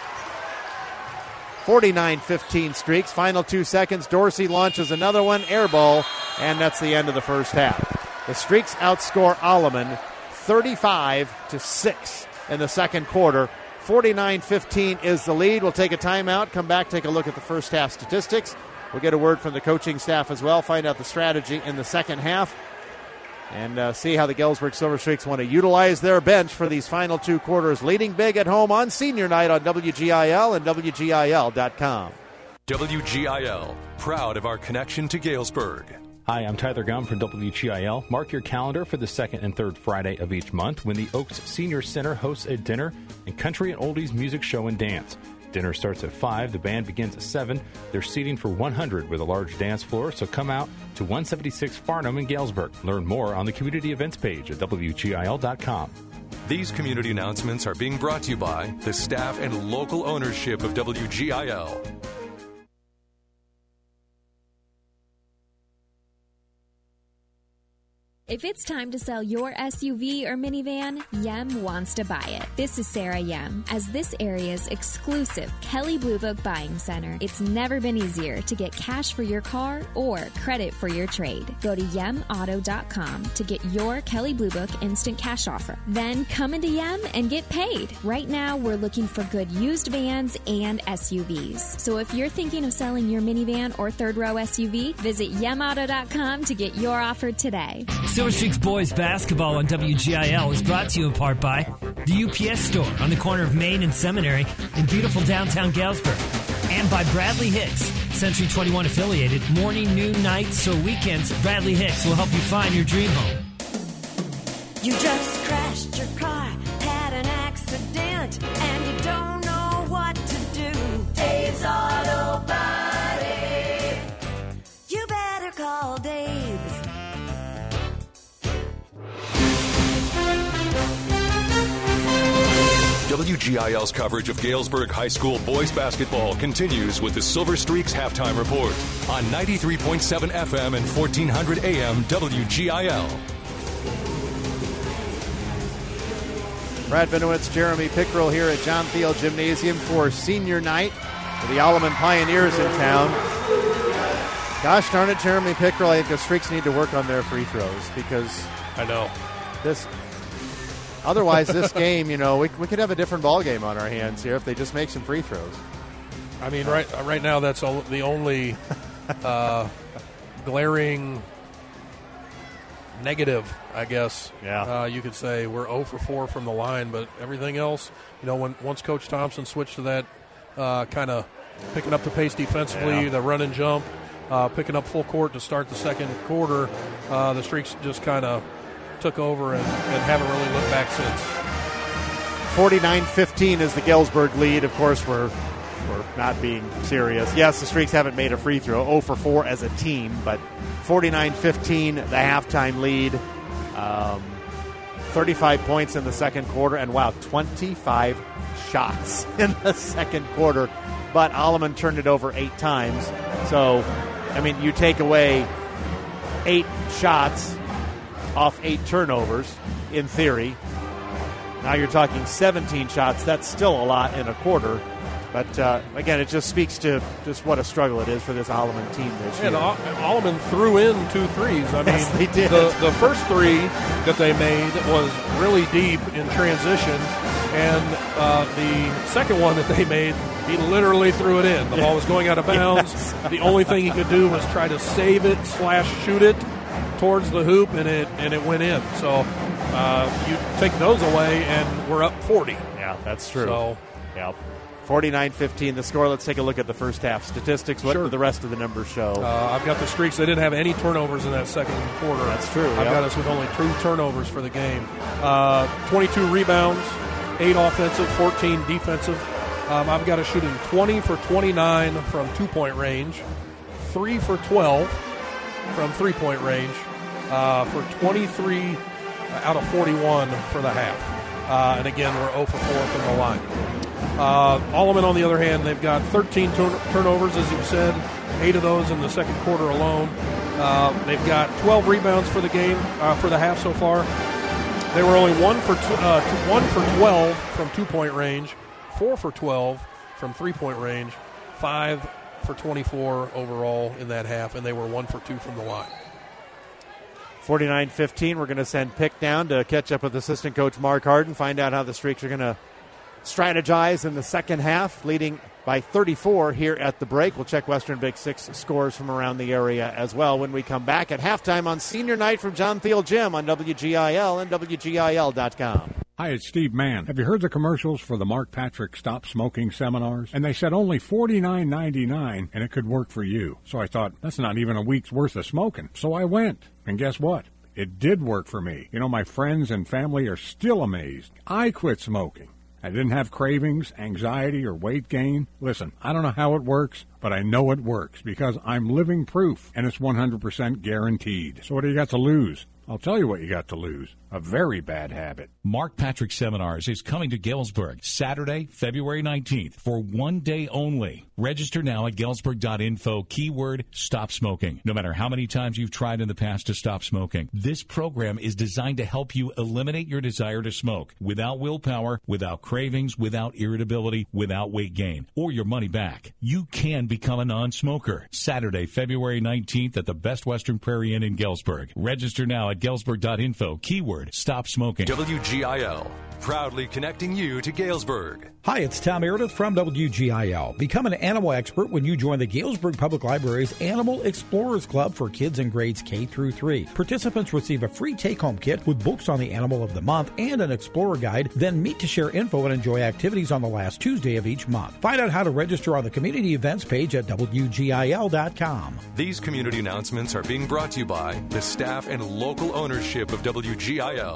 forty-nine fifteen Streaks. Final two seconds. Dorsey launches another one. Air ball. And that's the end of the first half. The Streaks outscore Alleman thirty-five to six in the second quarter. forty-nine fifteen is the lead. We'll take a timeout. Come back, take a look at the first half statistics. We'll get a word from the coaching staff as well, find out the strategy in the second half, and uh, see how the Galesburg Silver Streaks want to utilize their bench for these final two quarters. Leading big at home on senior night on W G I L and W G I L dot com. W G I L, proud of our connection to Galesburg. Hi, I'm Tyler Gum from W G I L. Mark your calendar for the second and third Friday of each month when the Oaks Senior Center hosts a dinner and country and oldies music show and dance. Dinner starts at five. The band begins at seven. There's seating for one hundred with a large dance floor, so come out to one seventy-six Farnham in Galesburg. Learn more on the community events page at W G I L dot com. These community announcements are being brought to you by the staff and local ownership of W G I L. If it's time to sell your S U V or minivan, Yem wants to buy it. This is Sarah Yem. As this area's exclusive Kelley Blue Book buying center, it's never been easier to get cash for your car or credit for your trade. Go to yem auto dot com to get your Kelley Blue Book instant cash offer. Then come into Yem and get paid. Right now, we're looking for good used vans and S U Vs. So if you're thinking of selling your minivan or third row S U V, visit yem auto dot com to get your offer today. Silver Streaks Boys Basketball on W G I L is brought to you in part by the U P S Store on the corner of Main and Seminary in beautiful downtown Galesburg, and by Bradley Hicks, Century twenty-one affiliated. Morning, noon, nights, or weekends, Bradley Hicks will help you find your dream home. You just crashed your car, had an accident, and you don't know what to do. Dave's Auto Body. You better call Dave's. W G I L's coverage of Galesburg High School boys basketball continues with the Silver Streaks halftime report on ninety-three point seven F M and fourteen hundred A M W G I L. Brad Benowitz, Jeremy Pickrell here at John Thiel Gymnasium for senior night for the Alleman Pioneers in town. Gosh darn it, Jeremy Pickrell, I think the Streaks need to work on their free throws because I know this. Otherwise, this game, you know, we, we could have a different ball game on our hands here if they just make some free throws. I mean, right right now that's all, the only uh, glaring negative, I guess. Yeah. Uh, you could say we're zero for four from the line, but everything else, you know, when once Coach Thompson switched to that uh, kind of picking up the pace defensively, yeah. the run and jump, uh, picking up full court to start the second quarter, uh, the Streaks just kind of took over and, and haven't really looked back since. forty-nine fifteen is the Galesburg lead. Of course, we're we're not being serious. Yes, the Streaks haven't made a free throw, zero for four as a team, but forty-nine fifteen, the halftime lead. Um, thirty-five points in the second quarter, and wow, twenty-five shots in the second quarter. But Alleman turned it over eight times. So, I mean, you take away eight shots off eight turnovers, in theory. Now you're talking seventeen shots. That's still a lot in a quarter. But, uh, again, it just speaks to just what a struggle it is for this Alleman team this year. And Alleman threw in two threes. I mean, yes, they did. The, the first three that they made was really deep in transition. And uh, the second one that they made, he literally threw it in. The ball was going out of bounds. Yes. The only thing he could do was try to save it slash shoot it towards the hoop, and it and it went in. So uh, you take those away, and we're up forty. Yeah, that's true. So, yeah, forty-nine fifteen the score. Let's take a look at the first half statistics. What Sure. do the rest of the numbers show? Uh, I've got the Streaks. They didn't have any turnovers in that second quarter. That's true. I've yeah. got us with only two turnovers for the game. Uh, twenty-two rebounds, eight offensive, fourteen defensive. Um, I've got us shooting twenty for twenty-nine from two-point range, three for twelve from three-point range, uh, for twenty-three out of forty-one for the half. Uh, and again, we're zero for four from the line. Uh, Alleman, on the other hand, they've got thirteen turn- turnovers, as you said, eight of those in the second quarter alone. Uh, they've got twelve rebounds for the game, uh, for the half so far. They were only one for two, uh, two, one for twelve from two-point range, four for twelve from three-point range, five for twenty-four overall in that half, and they were one for two from the line. forty-nine fifteen, we're going to send Pick down to catch up with assistant coach Mark Harden, find out how the Streaks are going to strategize in the second half, leading by thirty-four here at the break. We'll check Western Big Six scores from around the area as well when we come back at halftime on Senior Night from John Thiel Gym on W G I L and W G I L dot com. Hi, it's Steve Mann. Have you heard the commercials for the Mark Patrick Stop Smoking seminars? And they said only forty-nine ninety-nine and it could work for you. So I thought, that's not even a week's worth of smoking. So I went. And guess what? It did work for me. You know, my friends and family are still amazed. I quit smoking. I didn't have cravings, anxiety, or weight gain. Listen, I don't know how it works, but I know it works because I'm living proof, and it's one hundred percent guaranteed. So what do you got to lose? I'll tell you what you got to lose. A very bad habit. Mark Patrick Seminars is coming to Galesburg Saturday, February nineteenth for one day only. Register now at galesburg dot info, keyword stop smoking. No matter how many times you've tried in the past to stop smoking, this program is designed to help you eliminate your desire to smoke without willpower, without cravings, without irritability, without weight gain, or your money back. You can become a non-smoker. Saturday, February nineteenth at the Best Western Prairie Inn in Galesburg. Register now at galesburg dot info, keyword keyword stop smoking. W G I L, proudly connecting you to Galesburg. Hi, it's Tom Meredith from W G I L. Become an animal expert when you join the Galesburg Public Library's Animal Explorers Club for kids in grades K through three. Participants receive a free take-home kit with books on the animal of the month and an explorer guide, then meet to share info and enjoy activities on the last Tuesday of each month. Find out how to register on the community events page at W G I L dot com. These community announcements are being brought to you by the staff and local ownership of W G I L.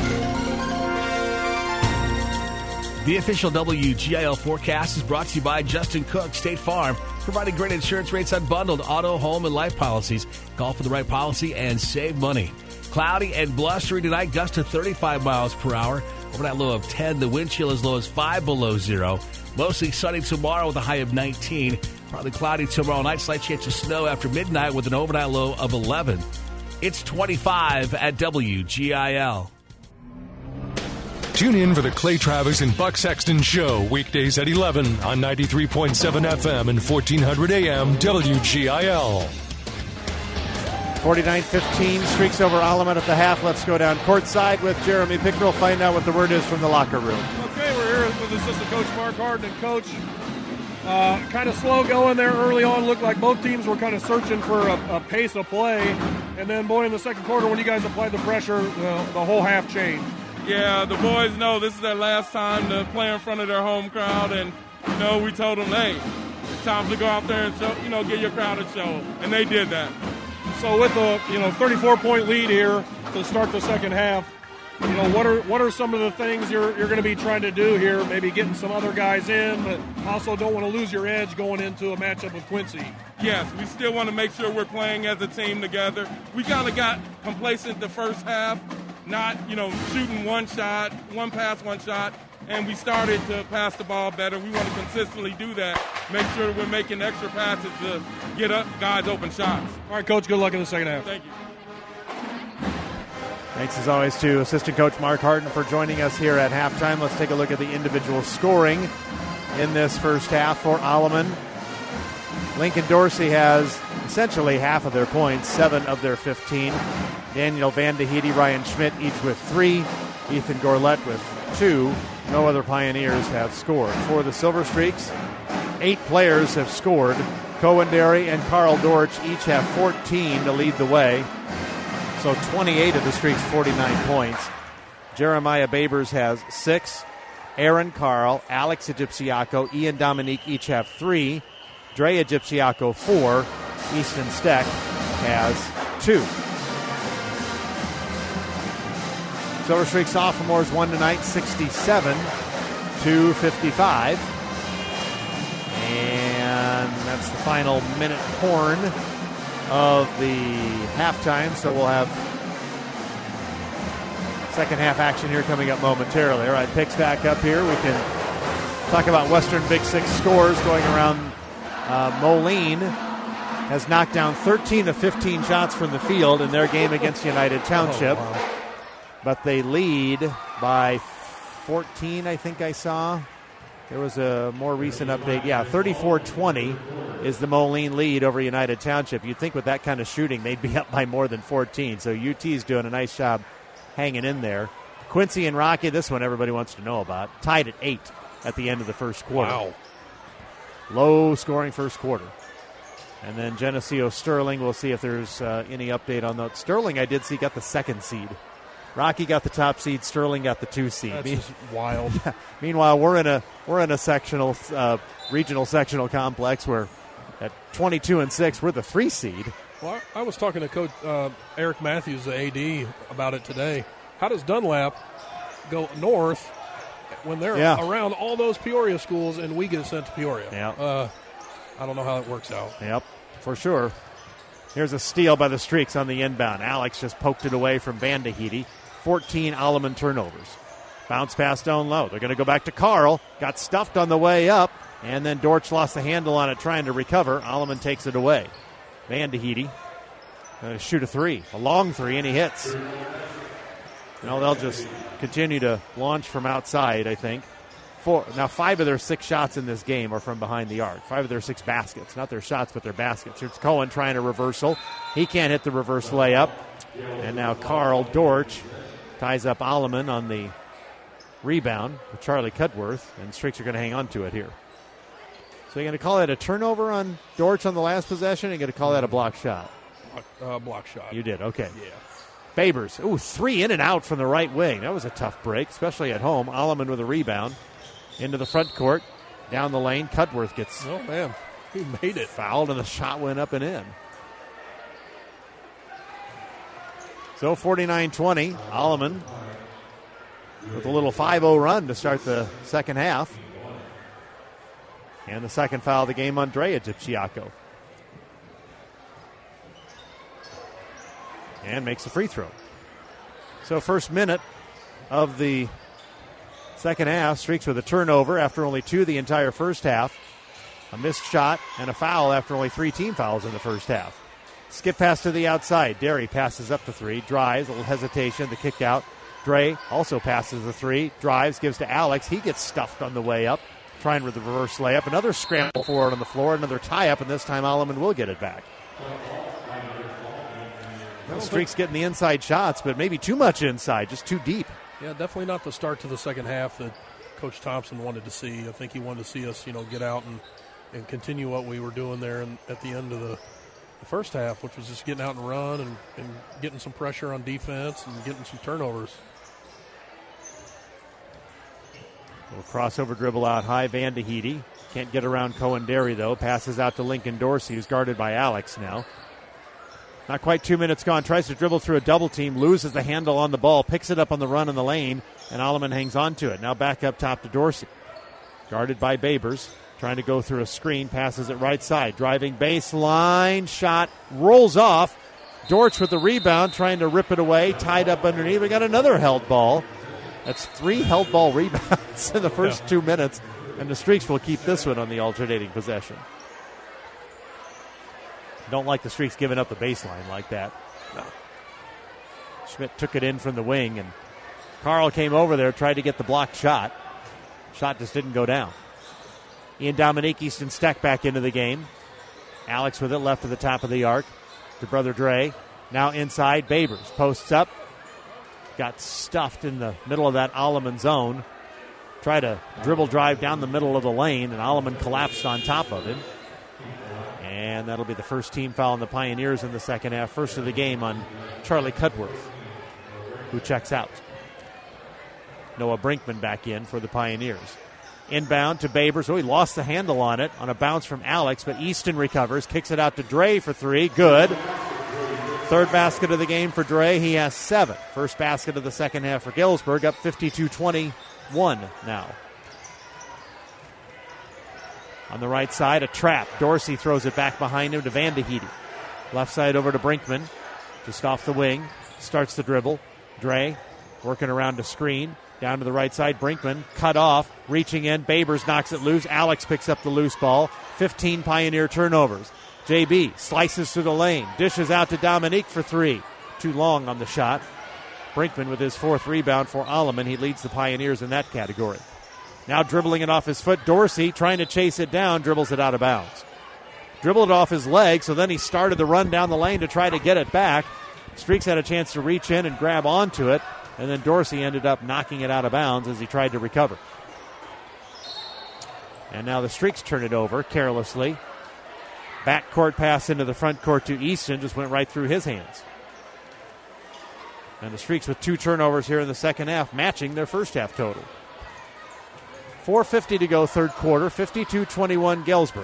The official W G I L forecast is brought to you by Justin Cook, State Farm, providing great insurance rates on bundled auto, home, and life policies. Call for the right policy and save money. Cloudy and blustery tonight, gusts to thirty-five miles per hour. Overnight low of ten. The wind chill as low as five below zero. Mostly sunny tomorrow with a high of nineteen. Partly cloudy tomorrow night. Slight chance of snow after midnight with an overnight low of eleven. It's twenty-five at W G I L. Tune in for the Clay Travis and Buck Sexton Show, weekdays at eleven on ninety-three point seven F M and fourteen hundred A M W G I L. forty-nine fifteen, streaks over Alleman at the half. Let's go down courtside with Jeremy Pickrell, find out what the word is from the locker room. Okay, we're here with assistant coach Mark Harden. And coach, uh, kind of slow going there early on. Looked like both teams were kind of searching for a, a pace of play. And then, boy, in the second quarter when you guys applied the pressure, uh, the whole half changed. Yeah, the boys know this is their last time to play in front of their home crowd, and, you know, we told them, hey, it's time to go out there and, show, you know, get your crowd a show, and they did that. So with a, you know, thirty-four point lead here to start the second half, you know, what are what are some of the things you're you're going to be trying to do here? Maybe getting some other guys in, but also don't want to lose your edge going into a matchup with Quincy. Yes, we still want to make sure we're playing as a team together. We kind of got complacent the first half, not, you know, shooting one shot, one pass, one shot, and we started to pass the ball better. We want to consistently do that, make sure we're making extra passes to get up guys open shots. All right, Coach, good luck in the second half. Thank you. Thanks as always to assistant coach Mark Harden for joining us here at halftime. Let's take a look at the individual scoring in this first half for Alleman. Lincoln Dorsey has essentially half of their points, seven of their fifteen. Daniel Van de Heede, Ryan Schmidt, each with three. Ethan Gorlett with two. No other Pioneers have scored. For the Silver Streaks, eight players have scored. Cohen Derry and Carl Dortch each have fourteen to lead the way. So twenty-eight of the Streaks' forty-nine points. Jeremiah Babers has six. Aaron Carl, Alex Egyptiaco, Ian Dominique each have three. Dre Egyptiaco, four. Easton Steck has two. Silver Streak sophomores won tonight sixty-seven to fifty-five. And that's the final minute horn of the halftime. So we'll have second half action here coming up momentarily. All right, picks back up here. We can talk about Western Big Six scores going around. Uh, Moline has knocked down thirteen of fifteen shots from the field in their game against United Township. Oh, wow. But they lead by fourteen, I think I saw. There was a more recent update. Yeah, thirty-four twenty is the Moline lead over United Township. You'd think with that kind of shooting, they'd be up by more than fourteen. So U T's doing a nice job hanging in there. Quincy and Rocky, this one everybody wants to know about, tied at eight at the end of the first quarter. Wow. Low scoring first quarter. And then Geneseo Sterling, we'll see if there's uh, any update on that. Sterling, I did see, got the second seed. Rocky got the top seed. Sterling got the two seed. That's Me- just wild. Meanwhile, we're in a we're in a sectional, uh, regional sectional complex where at twenty-two and six, we're the three seed. Well, I was talking to Coach uh, Eric Matthews, the A D, about it today. How does Dunlap go north when they're yeah. around all those Peoria schools and we get sent to Peoria? Yeah. Uh, I don't know how it works out. Yep, for sure. Here's a steal by the Streaks on the inbound. Alex just poked it away from Van de Heede. fourteen Alleman turnovers. Bounce pass down low. They're going to go back to Carl. Got stuffed on the way up, and then Dortch lost the handle on it trying to recover. Alleman takes it away. Van de Heede going to shoot a three, a long three, and he hits. You know, they'll just continue to launch from outside, I think. Four, now, five of their six shots in this game are from behind the arc. Five of their six baskets. Not their shots, but their baskets. Here's Cohen trying a reversal. He can't hit the reverse layup. And now Carl Dortch ties up Alleman on the rebound with Charlie Cudworth, and Streaks are going to hang on to it here. So you're going to call that a turnover on Dortch on the last possession, or you're going to call that a block shot? Uh, block shot. You did, okay. Yeah. Babers, ooh, three in and out from the right wing. That was a tough break, especially at home. Alleman with a rebound into the front court, down the lane. Cudworth gets oh man, he made it. Fouled, and the shot went up and in. So forty-nine twenty, Alleman with a little five oh run to start the second half. And the second foul of the game on Drea Gipchiako. And makes a free throw. So first minute of the second half, Streaks with a turnover after only two the entire first half. A missed shot and a foul after only three team fouls in the first half. Skip pass to the outside. Derry passes up the three, drives, a little hesitation, the kick out. Dre also passes the three, drives, gives to Alex. He gets stuffed on the way up, trying with the reverse layup. Another scramble forward on the floor, another tie-up, and this time Alleman will get it back. Well, Streaks getting the inside shots, but maybe too much inside, just too deep. Yeah, definitely not the start to the second half that Coach Thompson wanted to see. I think he wanted to see us, you know, get out and, and continue what we were doing there in, at the end of the, the first half, which was just getting out and run and, and getting some pressure on defense and getting some turnovers. Little crossover dribble out high, Van de Heede. Can't get around Cohen Derry, though. Passes out to Lincoln Dorsey, who's guarded by Alex now. Not quite two minutes gone. Tries to dribble through a double team. Loses the handle on the ball. Picks it up on the run in the lane. And Alleman hangs on to it. Now back up top to Dorsey. Guarded by Babers. Trying to go through a screen. Passes it right side. Driving baseline. Shot. Rolls off. Dortch with the rebound. Trying to rip it away. Tied up underneath. We got another held ball. That's three held ball rebounds in the first yeah. two minutes. And the Streaks will keep this one on the alternating possession. Don't like the Streaks giving up the baseline like that. No. Schmidt took it in from the wing, and Carl came over there, tried to get the blocked shot. Shot just didn't go down. Ian Dominique, Easton Steck back into the game. Alex with it, left to the top of the arc to Brother Dre. Now inside, Babers posts up. Got stuffed in the middle of that Alleman zone. Tried to dribble drive down the middle of the lane, and Alleman collapsed on top of him. And that'll be the first team foul on the Pioneers in the second half. First of the game on Charlie Cudworth, who checks out. Noah Brinkman back in for the Pioneers. Inbound to Babers. Oh, he lost the handle on it on a bounce from Alex, but Easton recovers. Kicks it out to Dre for three. Good. Third basket of the game for Dre. He has seven. First basket of the second half for Galesburg, up fifty-two twenty-one now. On the right side, a trap. Dorsey throws it back behind him to Van de Heede. Left side over to Brinkman. Just off the wing. Starts the dribble. Dre working around the screen. Down to the right side. Brinkman cut off. Reaching in. Babers knocks it loose. Alex picks up the loose ball. fifteen Pioneer turnovers. J B slices through the lane. Dishes out to Dominique for three. Too long on the shot. Brinkman with his fourth rebound for Alleman. He leads the Pioneers in that category. Now dribbling it off his foot. Dorsey trying to chase it down. Dribbles it out of bounds. Dribbled it off his leg, so then he started the run down the lane to try to get it back. Streaks had a chance to reach in and grab onto it, and then Dorsey ended up knocking it out of bounds as he tried to recover. And now the Streaks turn it over carelessly. Backcourt pass into the front court to Easton, just went right through his hands. And the Streaks with two turnovers here in the second half, matching their first half total. four fifty to go third quarter, fifty-two twenty-one Galesburg.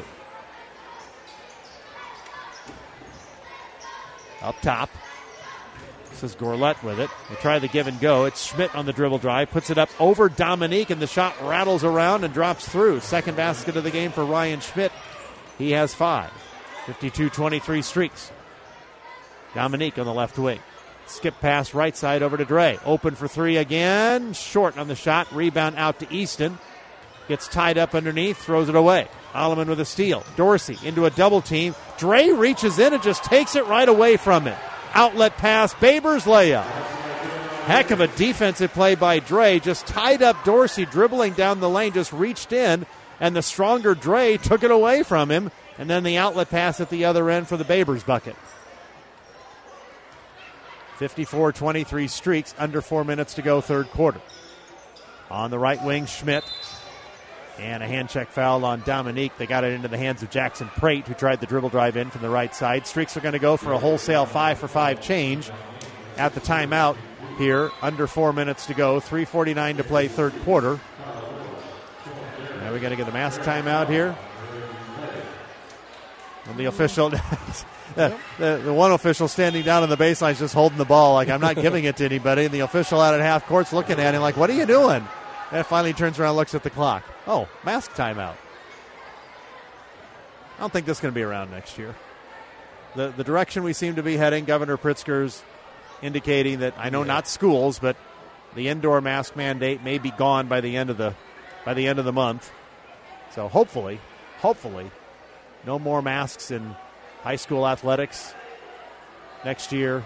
Up top. This is Gourlette with it. They try the give and go. It's Schmidt on the dribble drive. Puts it up over Dominique, and the shot rattles around and drops through. Second basket of the game for Ryan Schmidt. He has five. fifty-two twenty-three Streaks. Dominique on the left wing. Skip pass right side over to Dre. Open for three again. Short on the shot. Rebound out to Easton. Gets tied up underneath. Throws it away. Alleman with a steal. Dorsey into a double team. Dre reaches in and just takes it right away from him. Outlet pass. Babers layup. Heck of a defensive play by Dre. Just tied up Dorsey dribbling down the lane. Just reached in. And the stronger Dre took it away from him. And then the outlet pass at the other end for the Babers bucket. fifty-four twenty-three Streaks, under four minutes to go, third quarter. On the right wing, Schmidt. And a hand check foul on Dominique. They got it into the hands of Jackson Prate, who tried the dribble drive in from the right side. Streaks are going to go for a wholesale five for five change at the timeout here. Under four minutes to go. three forty-nine to play, third quarter. Now we got to get a mask timeout here. And the official, the, the, the one official standing down on the baseline is just holding the ball like, I'm not giving it to anybody. And the official out at half court's looking at him like, what are you doing? And finally turns around and looks at the clock. Oh, mask timeout. I don't think this is going to be around next year. The the direction we seem to be heading, Governor Pritzker's indicating that, I know yeah. not schools, but the indoor mask mandate may be gone by the end of the by the end of the month. So hopefully, hopefully, no more masks in high school athletics next year.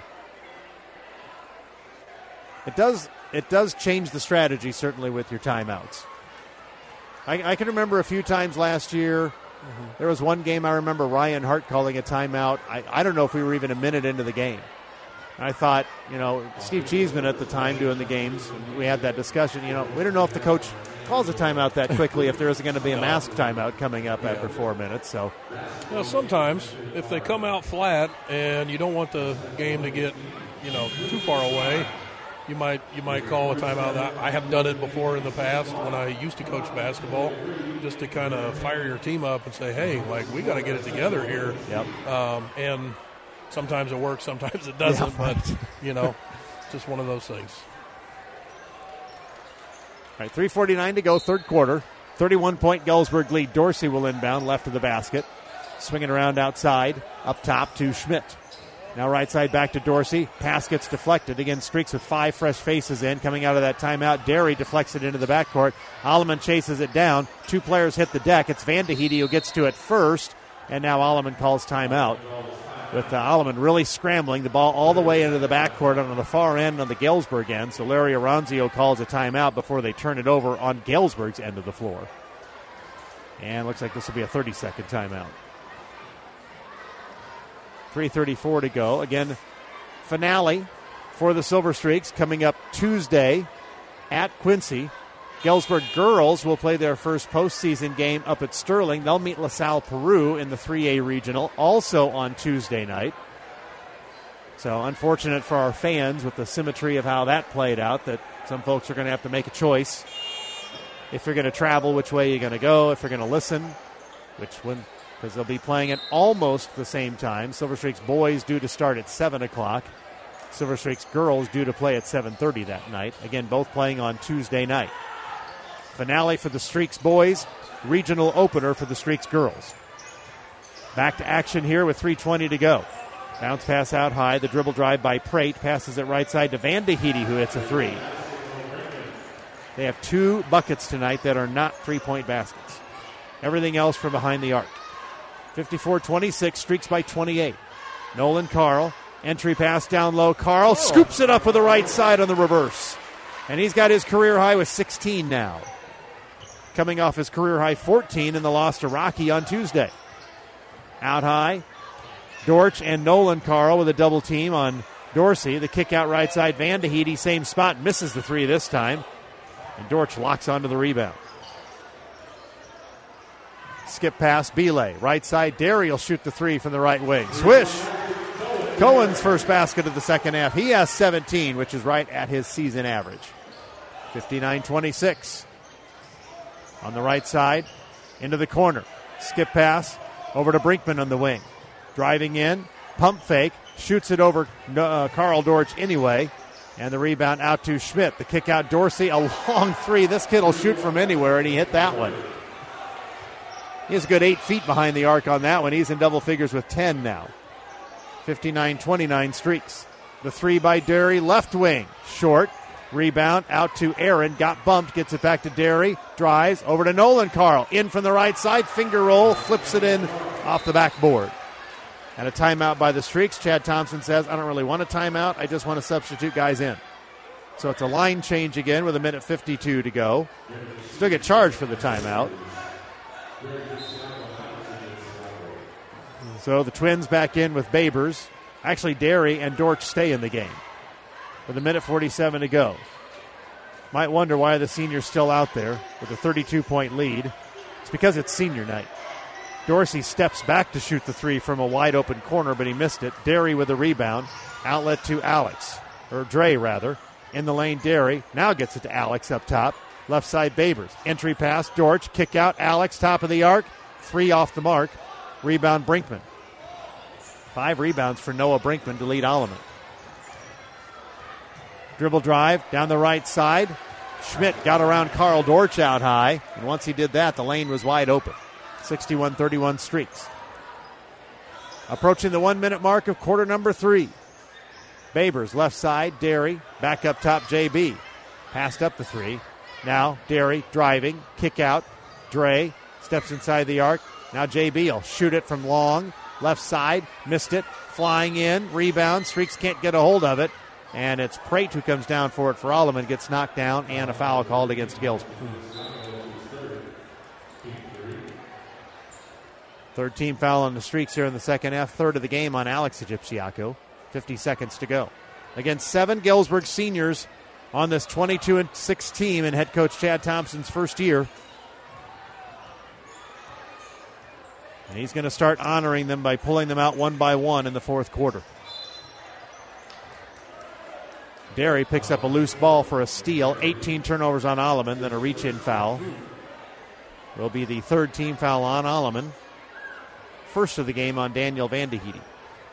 It does it does change the strategy, certainly, with your timeouts. I, I can remember a few times last year, mm-hmm. there was one game I remember Ryan Hart calling a timeout. I, I don't know if we were even a minute into the game. I thought, you know, Steve Cheeseman at the time doing the games, we had that discussion, you know, we don't know if the coach calls a timeout that quickly if there isn't going to be a mask timeout coming up yeah. after four minutes. So, you know, sometimes if they come out flat and you don't want the game to get, you know, too far away, you might you might call a timeout. I have done it before in the past when I used to coach basketball, just to kind of fire your team up and say, hey, like, we got to get it together here. Yep. Um, and sometimes it works, sometimes it doesn't, yeah. but, you know, just one of those things. All right, three forty-nine to go, third quarter. thirty-one point Galesburg lead. Dorsey will inbound left of the basket. Swinging around outside, up top to Schmidt. Now right side back to Dorsey. Pass gets deflected. Again, Streaks with five fresh faces in. Coming out of that timeout, Derry deflects it into the backcourt. Alleman chases it down. Two players hit the deck. It's Van de Heede who gets to it first. And now Alleman calls timeout. With uh, Alleman really scrambling. The ball all the way into the backcourt on the far end on the Galesburg end. So Larry Aranzio calls a timeout before they turn it over on Galesburg's end of the floor. And looks like this will be a thirty-second timeout. three thirty-four to go. Again, finale for the Silver Streaks coming up Tuesday at Quincy. Galesburg girls will play their first postseason game up at Sterling. They'll meet LaSalle Peru in the three A regional, also on Tuesday night. So unfortunate for our fans with the symmetry of how that played out, that some folks are going to have to make a choice. If you're going to travel, which way you're going to go. If you're going to listen, which one, because they'll be playing at almost the same time. Silver Streaks boys due to start at seven o'clock. Silver Streaks girls due to play at seven thirty that night. Again, both playing on Tuesday night. Finale for the Streaks boys, regional opener for the Streaks girls. Back to action here with three twenty to go. Bounce pass out high, the dribble drive by Prate, passes it right side to Van de Heede, who hits a three. They have two buckets tonight that are not three-point baskets. Everything else from behind the arc. fifty-four twenty-six, Streaks by twenty-eight. Nolan Carl, entry pass down low. Carl oh. scoops it up with the right side on the reverse. And he's got his career high with sixteen now. Coming off his career high fourteen in the loss to Rocky on Tuesday. Out high, Dortch and Nolan Carl with a double team on Dorsey. The kick out right side, Van de Heede, same spot, misses the three this time. And Dortch locks onto the rebound. Skip pass, Belay. Right side, Derry will shoot the three from the right wing. Swish! Cohen's first basket of the second half. He has seventeen, which is right at his season average. fifty-nine twenty-six. On the right side, into the corner. Skip pass, over to Brinkman on the wing. Driving in, pump fake, shoots it over uh, Carl Dortch anyway. And the rebound out to Schmidt. The kick out Dorsey, a long three. This kid will shoot from anywhere, and he hit that one. He has a good eight feet behind the arc on that one. He's in double figures with ten now. fifty-nine twenty-nine Streaks. The three by Derry, left wing. Short. Rebound out to Aaron. Got bumped. Gets it back to Derry. Drives over to Nolan Carl. In from the right side. Finger roll. Flips it in off the backboard. And a timeout by the Streaks. Chad Thompson says, I don't really want a timeout. I just want to substitute guys in. So it's a line change again with a minute fifty-two to go. Still get charged for the timeout. So the Twins back in with Babers. Actually, Derry and Dortch stay in the game. with a minute forty-seven to go. Might wonder why the senior's still out there with a thirty-two point lead. It's because it's senior night. Dorsey steps back to shoot the three from a wide-open corner, but he missed it. Derry with a rebound. Outlet to Alex, or Dre, rather. In the lane, Derry. Now gets it to Alex up top. Left side, Babers. Entry pass, Dortch. Kick out, Alex, top of the arc. Three off the mark. Rebound, Brinkman. Five rebounds for Noah Brinkman to lead Alleman. Dribble drive down the right side. Schmidt got around Carl Dortch out high, and once he did that, the lane was wide open. sixty-one thirty-one Streaks. Approaching the one-minute mark of quarter number three. Babers, left side, Derry. Back up top, J B. Passed up the three. Now, Derry driving, kick out. Dre steps inside the arc. Now J B will shoot it from long. Left side, missed it. Flying in, rebound. Streaks can't get a hold of it. And it's Prate who comes down for it for Alleman. Gets knocked down, and a foul called against Gills. Third team foul on the Streaks here in the second half. Third of the game on Alex Egyptiaco. fifty seconds to go. Against seven Galesburg seniors on this twenty-two and six team in head coach Chad Thompson's first year. And he's going to start honoring them by pulling them out one by one in the fourth quarter. Derry picks up a loose ball for a steal. eighteen turnovers on Alleman, then a reach-in foul. Will be the third team foul on Alleman. First of the game on Daniel Vandehede.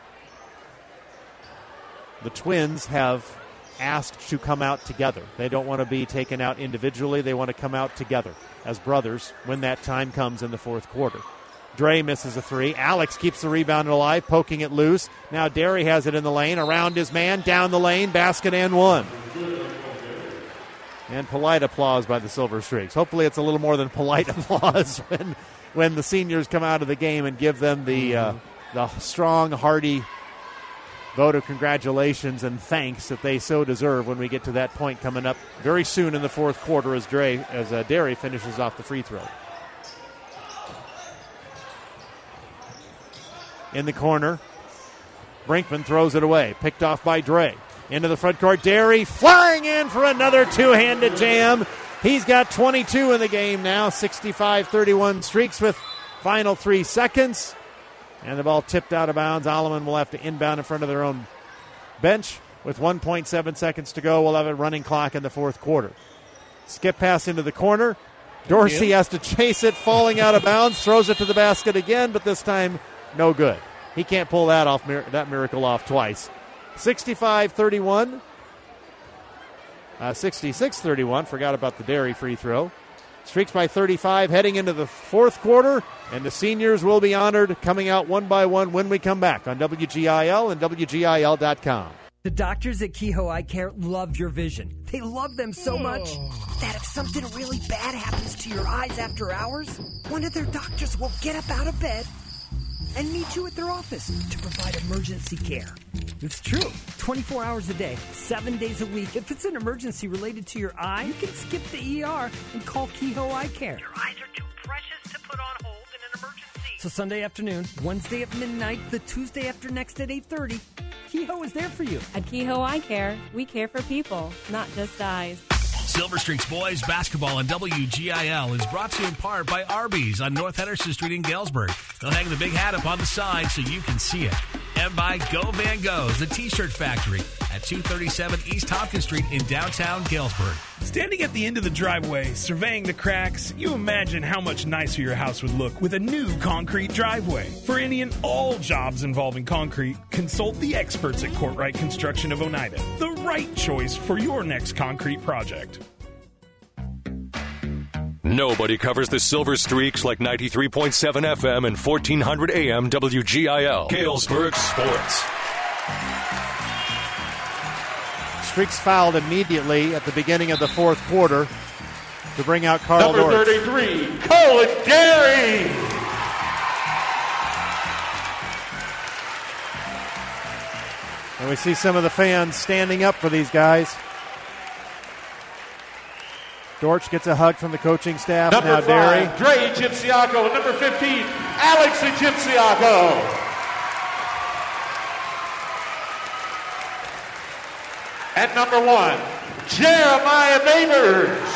The Twins have asked to come out together. They don't want to be taken out individually. They want to come out together as brothers when that time comes in the fourth quarter. Dre misses a three. Alex keeps the rebound alive, poking it loose. Now Derry has it in the lane, around his man, down the lane, basket and one. And polite applause by the Silver Streaks. Hopefully it's a little more than polite applause when when the seniors come out of the game and give them the uh, the strong, hearty vote of congratulations and thanks that they so deserve when we get to that point coming up very soon in the fourth quarter as Dre as uh, Derry finishes off the free throw. In the corner, Brinkman throws it away. Picked off by Dre. Into the front court, Derry flying in for another two-handed jam. He's got twenty-two in the game now, sixty-five thirty-one Streaks with final three seconds. And the ball tipped out of bounds. Alleman will have to inbound in front of their own bench. With one point seven seconds to go, we'll have a running clock in the fourth quarter. Skip pass into the corner. Dorsey has to chase it, falling out of bounds. Throws it to the basket again, but this time no good. He can't pull that off, that miracle off twice. sixty-five thirty-one. Uh, sixty-six thirty-one. Forgot about the Derry free throw. Streaks by thirty-five heading into the fourth quarter, and the seniors will be honored coming out one by one when we come back on W G I L and W G I L dot com. The doctors at Kehoe Eye Care love your vision. They love them so much that if something really bad happens to your eyes after hours, one of their doctors will get up out of bed and meet you at their office to provide emergency care. It's true. twenty-four hours a day, seven days a week. If it's an emergency related to your eye, you can skip the E R and call Kehoe Eye Care. Your eyes are too precious to put on hold in an emergency. So Sunday afternoon, Wednesday at midnight, the Tuesday after next at eight thirty, Kehoe is there for you. At Kehoe Eye Care, we care for people, not just eyes. Silver Streaks Boys Basketball on W G I L is brought to you in part by Arby's on North Henderson Street in Galesburg. They'll hang the big hat up on the side so you can see it. And by Go Van Go's, the T-shirt factory at two thirty-seven East Hopkins Street in downtown Galesburg. Standing at the end of the driveway, surveying the cracks, you imagine how much nicer your house would look with a new concrete driveway. For any and all jobs involving concrete, consult the experts at Courtright Construction of Oneida. The right choice for your next concrete project. Nobody covers the Silver Streaks like ninety-three point seven F M and fourteen hundred A M W G I L. Galesburg Sports. Streaks fouled immediately at the beginning of the fourth quarter to bring out Carl Number Dortch. thirty-three, Colin Derry. And we see some of the fans standing up for these guys. Dortch gets a hug from the coaching staff. Number now Derry. five, Dre Egyptiaco. Number fifteen, Alex Egyptiaco. And number one, Jeremiah Babers.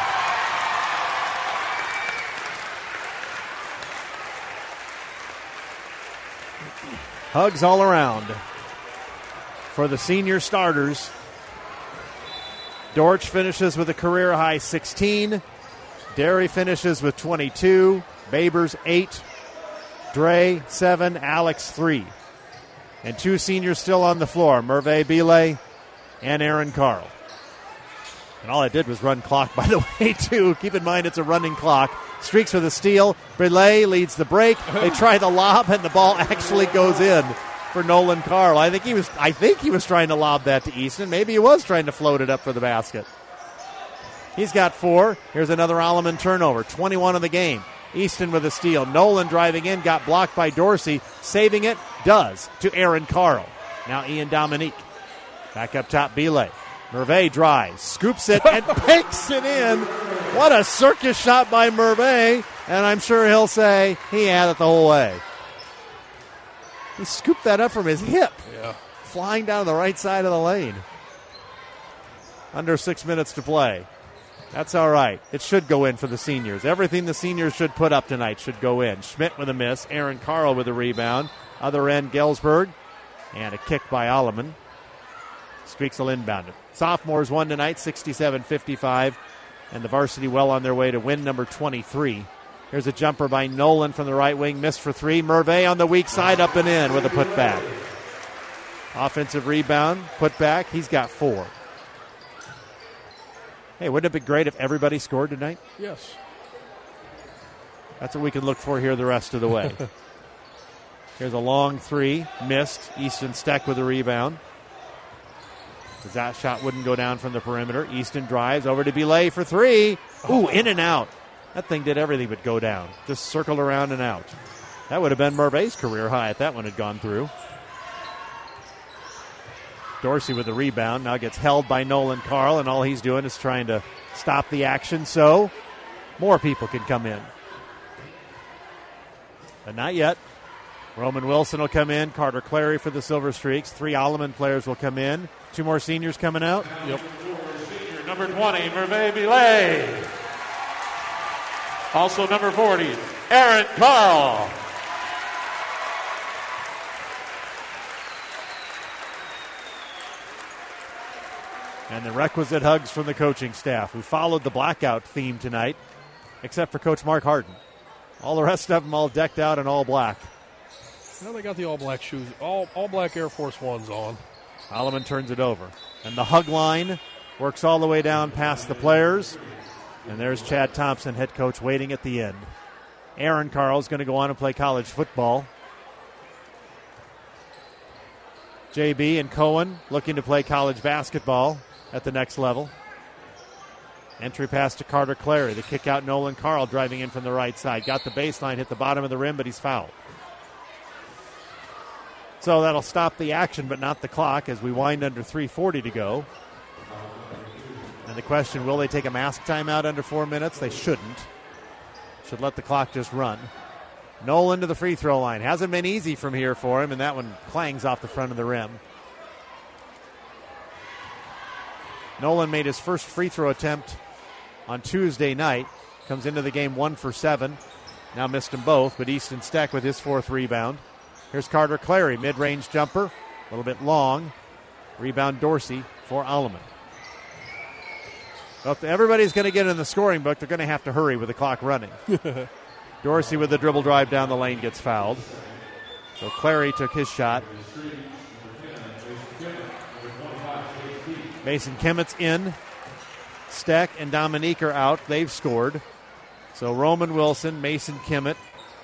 Hugs all around for the senior starters. Dortch finishes with a career-high sixteen. Derry finishes with twenty-two. Babers, eight. Dre, seven. Alex, three. And two seniors still on the floor, Merve Bile and Aaron Carl. And all I did was run clock, by the way, too. Keep in mind it's a running clock. Streaks with a steal. Bile leads the break. They try the lob, and the ball actually goes in for Nolan Carl. I think he was I think he was trying to lob that to Easton. Maybe he was trying to float it up for the basket. He's got four. Here's another Alleman turnover. twenty-one in the game. Easton with a steal. Nolan driving in, got blocked by Dorsey. Saving it, does, to Aaron Carl. Now Ian Dominique. Back up top, Bile. Merve drives, scoops it, and picks it in. What a circus shot by Merve. And I'm sure he'll say he had it the whole way. He scooped that up from his hip. Yeah. Flying down the right side of the lane. Under six minutes to play. That's all right. It should go in for the seniors. Everything the seniors should put up tonight should go in. Schmidt with a miss. Aaron Carl with a rebound. Other end, Galesburg. And a kick by Alleman. Streaks will inbound it. Sophomores won tonight, sixty-seven fifty-five. And the varsity well on their way to win number twenty-three. Here's a jumper by Nolan from the right wing. Missed for three. Merve on the weak side, up and in with a putback. Offensive rebound, putback. He's got four. Hey, wouldn't it be great if everybody scored tonight? Yes. That's what we can look for here the rest of the way. Here's a long three. Missed. Easton Steck with a rebound. That shot wouldn't go down from the perimeter. Easton drives over to Belay for three. Ooh, in and out. That thing did everything but go down. Just circled around and out. That would have been Merve's career high if that one had gone through. Dorsey with the rebound. Now gets held by Nolan Carl, and all he's doing is trying to stop the action so more people can come in. But not yet. Roman Wilson will come in. Carter Clary for the Silver Streaks. Three Alleman players will come in. Two more seniors coming out. Yep. Number twenty, Merve Belay. Also number forty, Aaron Carl. And the requisite hugs from the coaching staff, who followed the blackout theme tonight, except for Coach Mark Harden. All the rest of them all decked out in all black. Well, they got the all black shoes, all all black Air Force Ones on. Alleman turns it over. And the hug line works all the way down past the players. And there's Chad Thompson, head coach, waiting at the end. Aaron Carl's going to go on and play college football. J B and Cohen looking to play college basketball at the next level. Entry pass to Carter Clary. The kick out, Nolan Carl driving in from the right side. Got the baseline, hit the bottom of the rim, but he's fouled. So that'll stop the action, but not the clock, as we wind under three forty to go. And the question, will they take a mask timeout under four minutes? They shouldn't. Should let the clock just run. Nolan to the free throw line. Hasn't been easy from here for him, and that one clangs off the front of the rim. Nolan made his first free throw attempt on Tuesday night. Comes into the game one for seven. Now missed them both, but Easton Steck with his fourth rebound. Here's Carter Clary, mid-range jumper, a little bit long. Rebound Dorsey for Alleman. Well, if everybody's going to get in the scoring book, they're going to have to hurry with the clock running. Dorsey with the dribble drive down the lane gets fouled. So Clary took his shot. Mason Kimmett's in. Steck and Dominique are out. They've scored. So Roman Wilson, Mason Kimmett,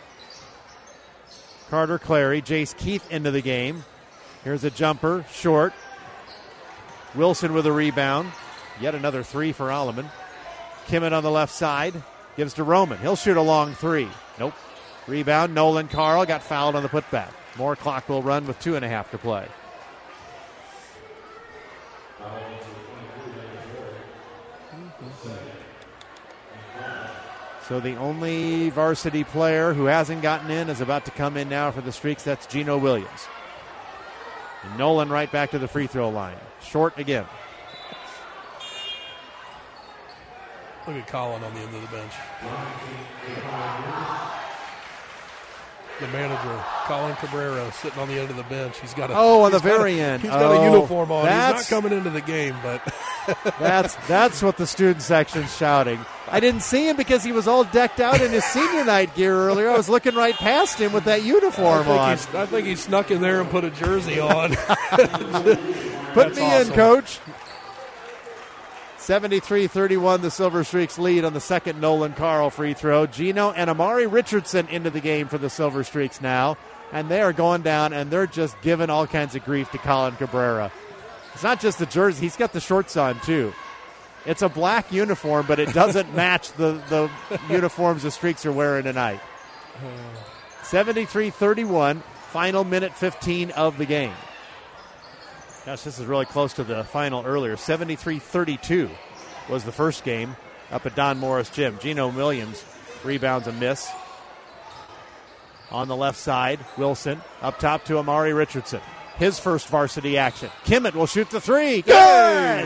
Carter Clary, Jace Keith into the game. Here's a jumper, short. Wilson with a rebound. Yet another three for Alleman. Kimmett on the left side. Gives to Roman. He'll shoot a long three. Nope. Rebound, Nolan Carl got fouled on the putback. More clock will run with two and a half to play. So the only varsity player who hasn't gotten in is about to come in now for the Streaks. That's Gino Williams. And Nolan right back to the free throw line. Short again. Look at Colin on the end of the bench. The manager, Colin Cabrera, sitting on the end of the bench. He's got a oh, on the he's got very a, end. He's got oh, a uniform on. He's not that's- coming into the game, but That's that's what the student section's shouting. I didn't see him because he was all decked out in his senior night gear earlier. I was looking right past him with that uniform I think on. he's- I think he snuck in there and put a jersey on. Put That's me awesome. in, Coach. seventy-three thirty-one, the Silver Streaks lead on the second Nolan Carl free throw. Gino and Amari Richardson into the game for the Silver Streaks now. And they are going down, and they're just giving all kinds of grief to Colin Cabrera. It's not just the jersey. He's got the shorts on, too. It's a black uniform, but it doesn't match the, the uniforms the Streaks are wearing tonight. seventy-three thirty-one, final minute fifteen of the game. Gosh, this is really close to the final earlier. seventy-three thirty-two was the first game up at Don Morris Gym. Gino Williams rebounds a miss. On the left side, Wilson up top to Amari Richardson. His first varsity action. Kimmett will shoot the three. Good!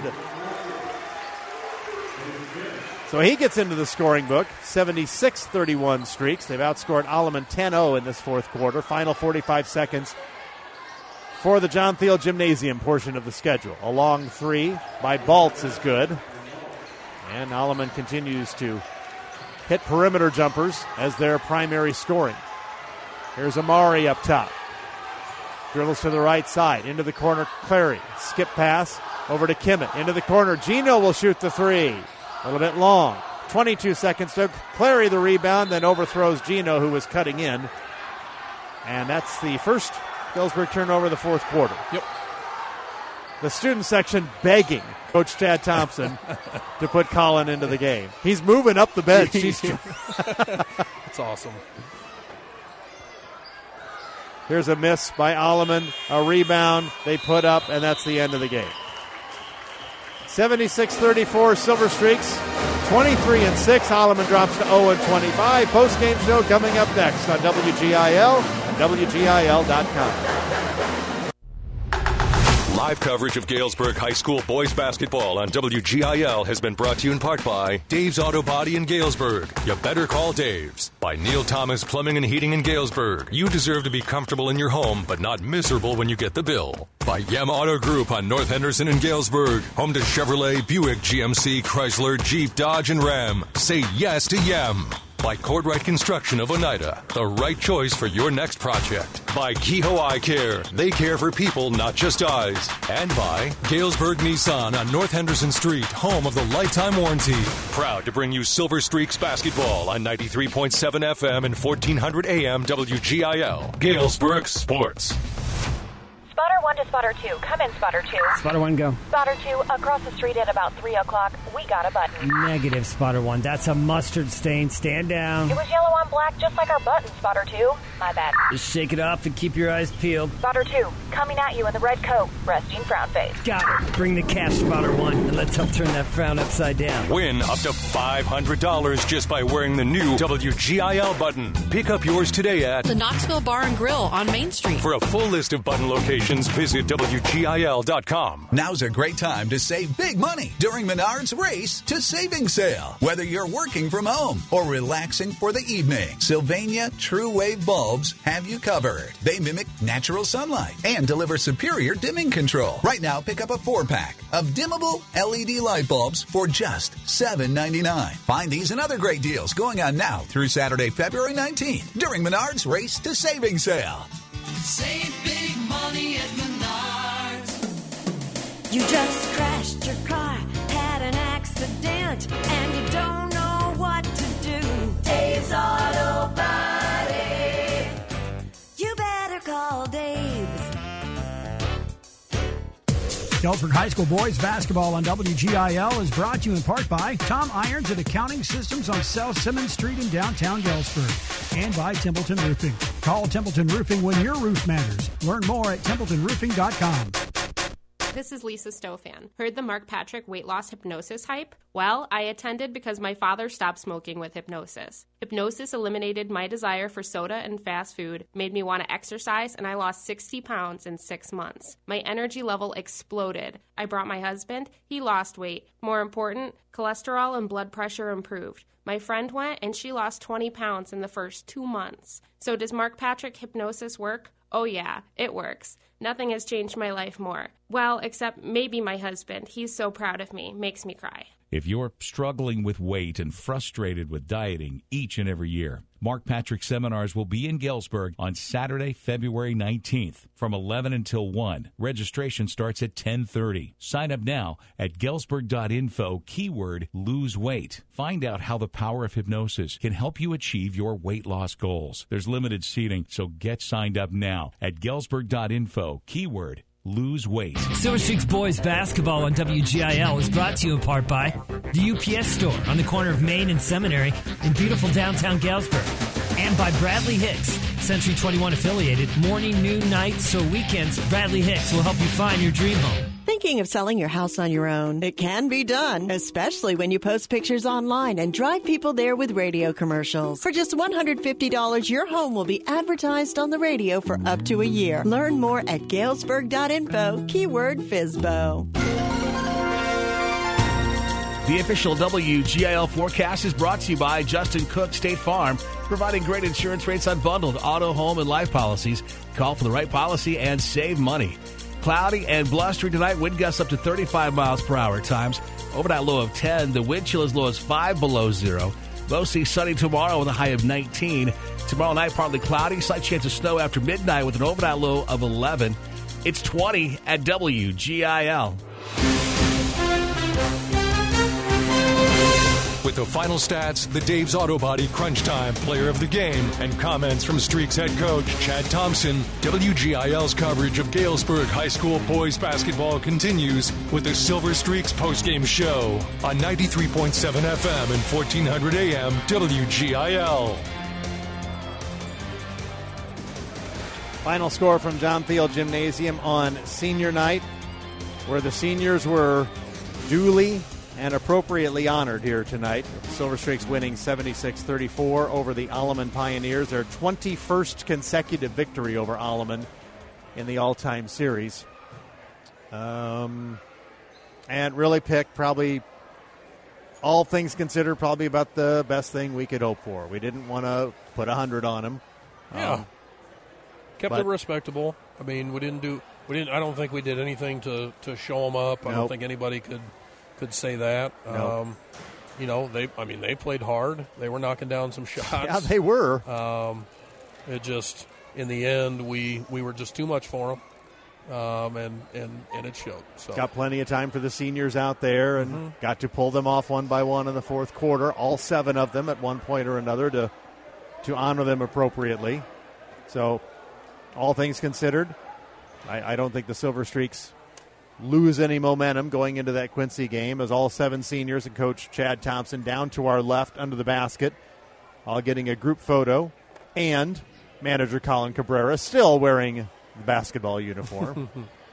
So he gets into the scoring book. seventy-six thirty-one Streaks. They've outscored Alleman ten oh in this fourth quarter. Final forty-five seconds for the John Thiel Gymnasium portion of the schedule. A long three by Baltz is good. And Alleman continues to hit perimeter jumpers as their primary scoring. Here's Amari up top. Dribbles to the right side. Into the corner, Clary. Skip pass over to Kimmett. Into the corner. Gino will shoot the three. A little bit long. twenty-two seconds to Clary the rebound, then overthrows Gino, who was cutting in. And that's the first Galesburg turnover of the fourth quarter. Yep. The student section begging Coach Chad Thompson to put Colin into the game. He's moving up the bench. He's That's awesome. Here's a miss by Alleman, a rebound they put up, and that's the end of the game. seventy-six thirty-four Silver Streaks, twenty-three and six. Alleman drops to oh and twenty-five. Post-game show coming up next on W G I L and W G I L dot com. Live coverage of Galesburg High School boys basketball on W G I L has been brought to you in part by Dave's Auto Body in Galesburg. You better call Dave's. By Neil Thomas Plumbing and Heating in Galesburg. You deserve to be comfortable in your home, but not miserable when you get the bill. By Yem Auto Group on North Henderson in Galesburg. Home to Chevrolet, Buick, G M C, Chrysler, Jeep, Dodge, and Ram. Say yes to Yem. By Cordwright Construction of Oneida, the right choice for your next project. By Kehoe Eye Care, they care for people, not just eyes. And by Galesburg Nissan on North Henderson Street, home of the lifetime warranty. Proud to bring you Silver Streaks basketball on ninety-three point seven F M and fourteen hundred A M W G I L. Galesburg Sports. Spotter one to spotter two. Come in, spotter two. Spotter one, go. Spotter two, across the street at about three o'clock. We got a button. Negative, spotter one. That's a mustard stain. Stand down. It was yellow on black, just like our button, spotter two. My bad. Just shake it off and keep your eyes peeled. Spotter two, coming at you in the red coat, resting frown face. Got it. Bring the cash, spotter one, and let's help turn that frown upside down. Win up to five hundred dollars just by wearing the new W G I L button. Pick up yours today at the Knoxville Bar and Grill on Main Street. For a full list of button locations, visit W G I L dot com. Now's a great time to save big money during Menard's Race to Savings Sale. Whether you're working from home or relaxing for the evening, Sylvania True Wave bulbs have you covered. They mimic natural sunlight and deliver superior dimming control. Right now, pick up a four-pack of dimmable L E D light bulbs for just seven ninety-nine. Find these and other great deals going on now through Saturday, February nineteenth during Menard's Race to Savings Sale. Save big money at Menards. You just crashed your car, had an accident, and you don't know what to do. Dave's Auto Body. You better call Dave's. Galesburg High School boys basketball on W G I L is brought to you in part by Tom Irons at Accounting Systems on South Simmons Street in downtown Galesburg, and by Templeton Roofing. Call Templeton Roofing when your roof matters. Learn more at templeton roofing dot com. This is Lisa Stofan. Heard the Mark Patrick weight loss hypnosis hype? Well, I attended because my father stopped smoking with hypnosis. Hypnosis eliminated my desire for soda and fast food, made me want to exercise, and I lost sixty pounds in six months. My energy level exploded. I brought my husband. He lost weight. More important, cholesterol and blood pressure improved. My friend went, and she lost twenty pounds in the first two months. So does Mark Patrick hypnosis work? Oh yeah, it works. Nothing has changed my life more. Well, except maybe my husband. He's so proud of me. Makes me cry. If you're struggling with weight and frustrated with dieting each and every year, Mark Patrick Seminars will be in Galesburg on Saturday, February nineteenth from eleven until one. Registration starts at ten thirty. Sign up now at galesburg dot info, keyword lose weight. Find out how the power of hypnosis can help you achieve your weight loss goals. There's limited seating, so get signed up now at galesburg dot info, keyword lose weight. Silver Streaks Boys Basketball on W G I L is brought to you in part by the U P S Store on the corner of Main and Seminary in beautiful downtown Galesburg. And by Bradley Hicks, Century twenty-one affiliated, morning, noon, nights, or weekends. Bradley Hicks will help you find your dream home. Thinking of selling your house on your own? It can be done, especially when you post pictures online and drive people there with radio commercials. For just one hundred fifty dollars, your home will be advertised on the radio for up to a year. Learn more at galesburg dot info, keyword F S B O. The official W G I L forecast is brought to you by Justin Cook State Farm, providing great insurance rates on bundled auto, home, and life policies. Call for the right policy and save money. Cloudy and blustery tonight, wind gusts up to thirty-five miles per hour at times. Overnight low of ten. The wind chill as low as five below zero. Mostly sunny tomorrow with a high of nineteen. Tomorrow night, partly cloudy. Slight chance of snow after midnight with an overnight low of eleven. It's twenty at W G I L. With the final stats, the Dave's Auto Body Crunch Time Player of the Game, and comments from Streaks head coach Chad Thompson, W G I L's coverage of Galesburg High School boys basketball continues with the Silver Streaks postgame show on ninety-three point seven F M and fourteen hundred A M W G I L. Final score from John Field Gymnasium on senior night, where the seniors were duly and appropriately honored here tonight. Silver Streaks winning seventy-six thirty-four over the Alleman Pioneers, their twenty-first consecutive victory over Alleman in the all-time series. Um, and really picked probably, all things considered, probably about the best thing we could hope for. We didn't want to put one hundred on them. Yeah. Um, Kept but, it respectable. I mean, we didn't do, we didn't, I don't think we did anything to, to show them up. I nope. don't think anybody could could say that. Nope. Um, you know, they. I mean, they played hard. They were knocking down some shots. Yeah, they were. Um, it just, in the end, we, we were just too much for them, um, and, and, and it showed. So. Got plenty of time for the seniors out there, and Mm-hmm. got to pull them off one by one in the fourth quarter, all seven of them at one point or another to to honor them appropriately. So, all things considered, I, I don't think the Silver Streaks lose any momentum going into that Quincy game, as all seven seniors and Coach Chad Thompson down to our left under the basket, all getting a group photo, and manager Colin Cabrera still wearing the basketball uniform.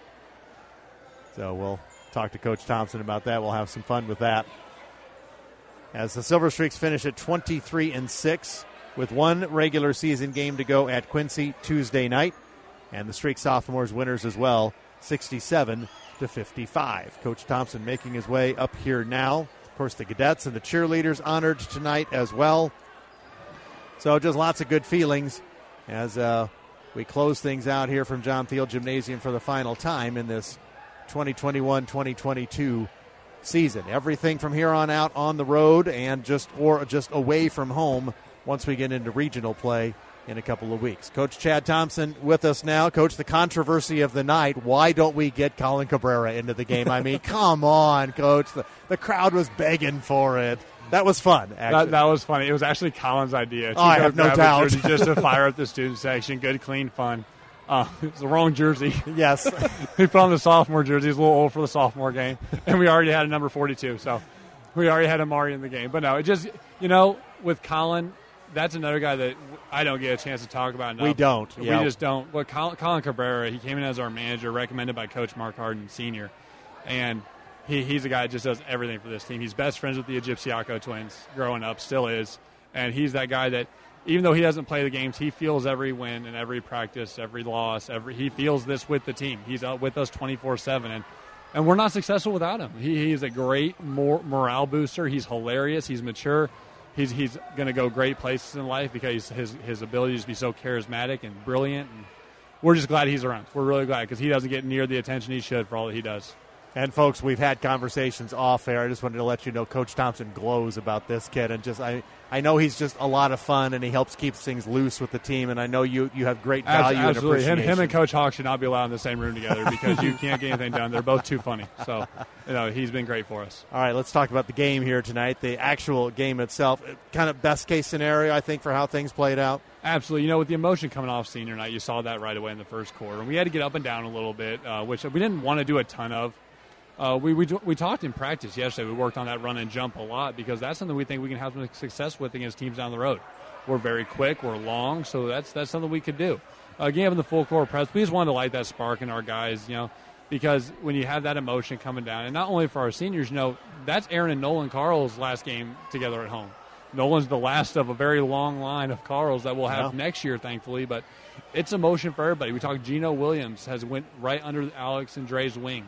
So we'll talk to Coach Thompson about that. We'll have some fun with that. As the Silver Streaks finish at twenty-three and six with one regular season game to go at Quincy Tuesday night, and the Streak sophomores winners as well, sixty-seven to fifty-five. Coach Thompson making his way up here now. Of course, the cadets and the cheerleaders honored tonight as well. So just lots of good feelings as uh, we close things out here from John Field Gymnasium for the final time in this twenty twenty-one twenty twenty-two season. Everything from here on out on the road and just or just away from home once we get into regional play in a couple of weeks. Coach Chad Thompson with us now. Coach, the controversy of the night, why don't we get Colin Cabrera into the game? I mean, come on, Coach. The, the crowd was begging for it. That was fun, actually. That, that was funny. It was actually Colin's idea. Oh, I have no doubt. Just to fire up the student section. Good, clean, fun. Uh, it was the wrong jersey. Yes. We put on the sophomore jersey. He's a little old for the sophomore game. And we already had a number forty-two, so we already had Amari in the game. But no, it just, you know, with Colin, that's another guy that – I don't get a chance to talk about enough. We don't. We yeah. just don't. Well, Colin, Colin Cabrera, he came in as our manager, recommended by Coach Mark Harden Senior, and he, he's a guy that just does everything for this team. He's best friends with the Egyptiaco twins growing up, still is, and he's that guy that even though he doesn't play the games, he feels every win and every practice, every loss. Every he feels this with the team. He's out with us twenty-four seven, and and we're not successful without him. He, he's a great mor- morale booster. He's hilarious. He's mature. He's he's going to go great places in life because his his ability to be so charismatic and brilliant. And we're just glad he's around. We're really glad because he doesn't get near the attention he should for all that he does. And, folks, we've had conversations off air. I just wanted to let you know Coach Thompson glows about this kid. And just I, I know he's just a lot of fun, and he helps keep things loose with the team. And I know you, you have great value Absolutely. and appreciation. Him, him and Coach Hawk should not be allowed in the same room together because you can't get anything done. They're both too funny. So, you know, he's been great for us. All right, let's talk about the game here tonight, the actual game itself. Kind of best-case scenario, I think, for how things played out. Absolutely. You know, with the emotion coming off senior night, you saw that right away in the first quarter. And we had to get up and down a little bit, uh, which we didn't want to do a ton of. Uh, we, we we talked in practice yesterday. We worked on that run and jump a lot because that's something we think we can have some success with against teams down the road. We're very quick. We're long, so that's that's something we could do. Again, having the full court press, we just wanted to light that spark in our guys, you know, because when you have that emotion coming down, and not only for our seniors, you know, that's Aaron and Nolan Carl's last game together at home. Nolan's the last of a very long line of Carls that we'll have yeah. next year, thankfully, but it's emotion for everybody. We talked Gino Williams has went right under Alex and Dre's wing.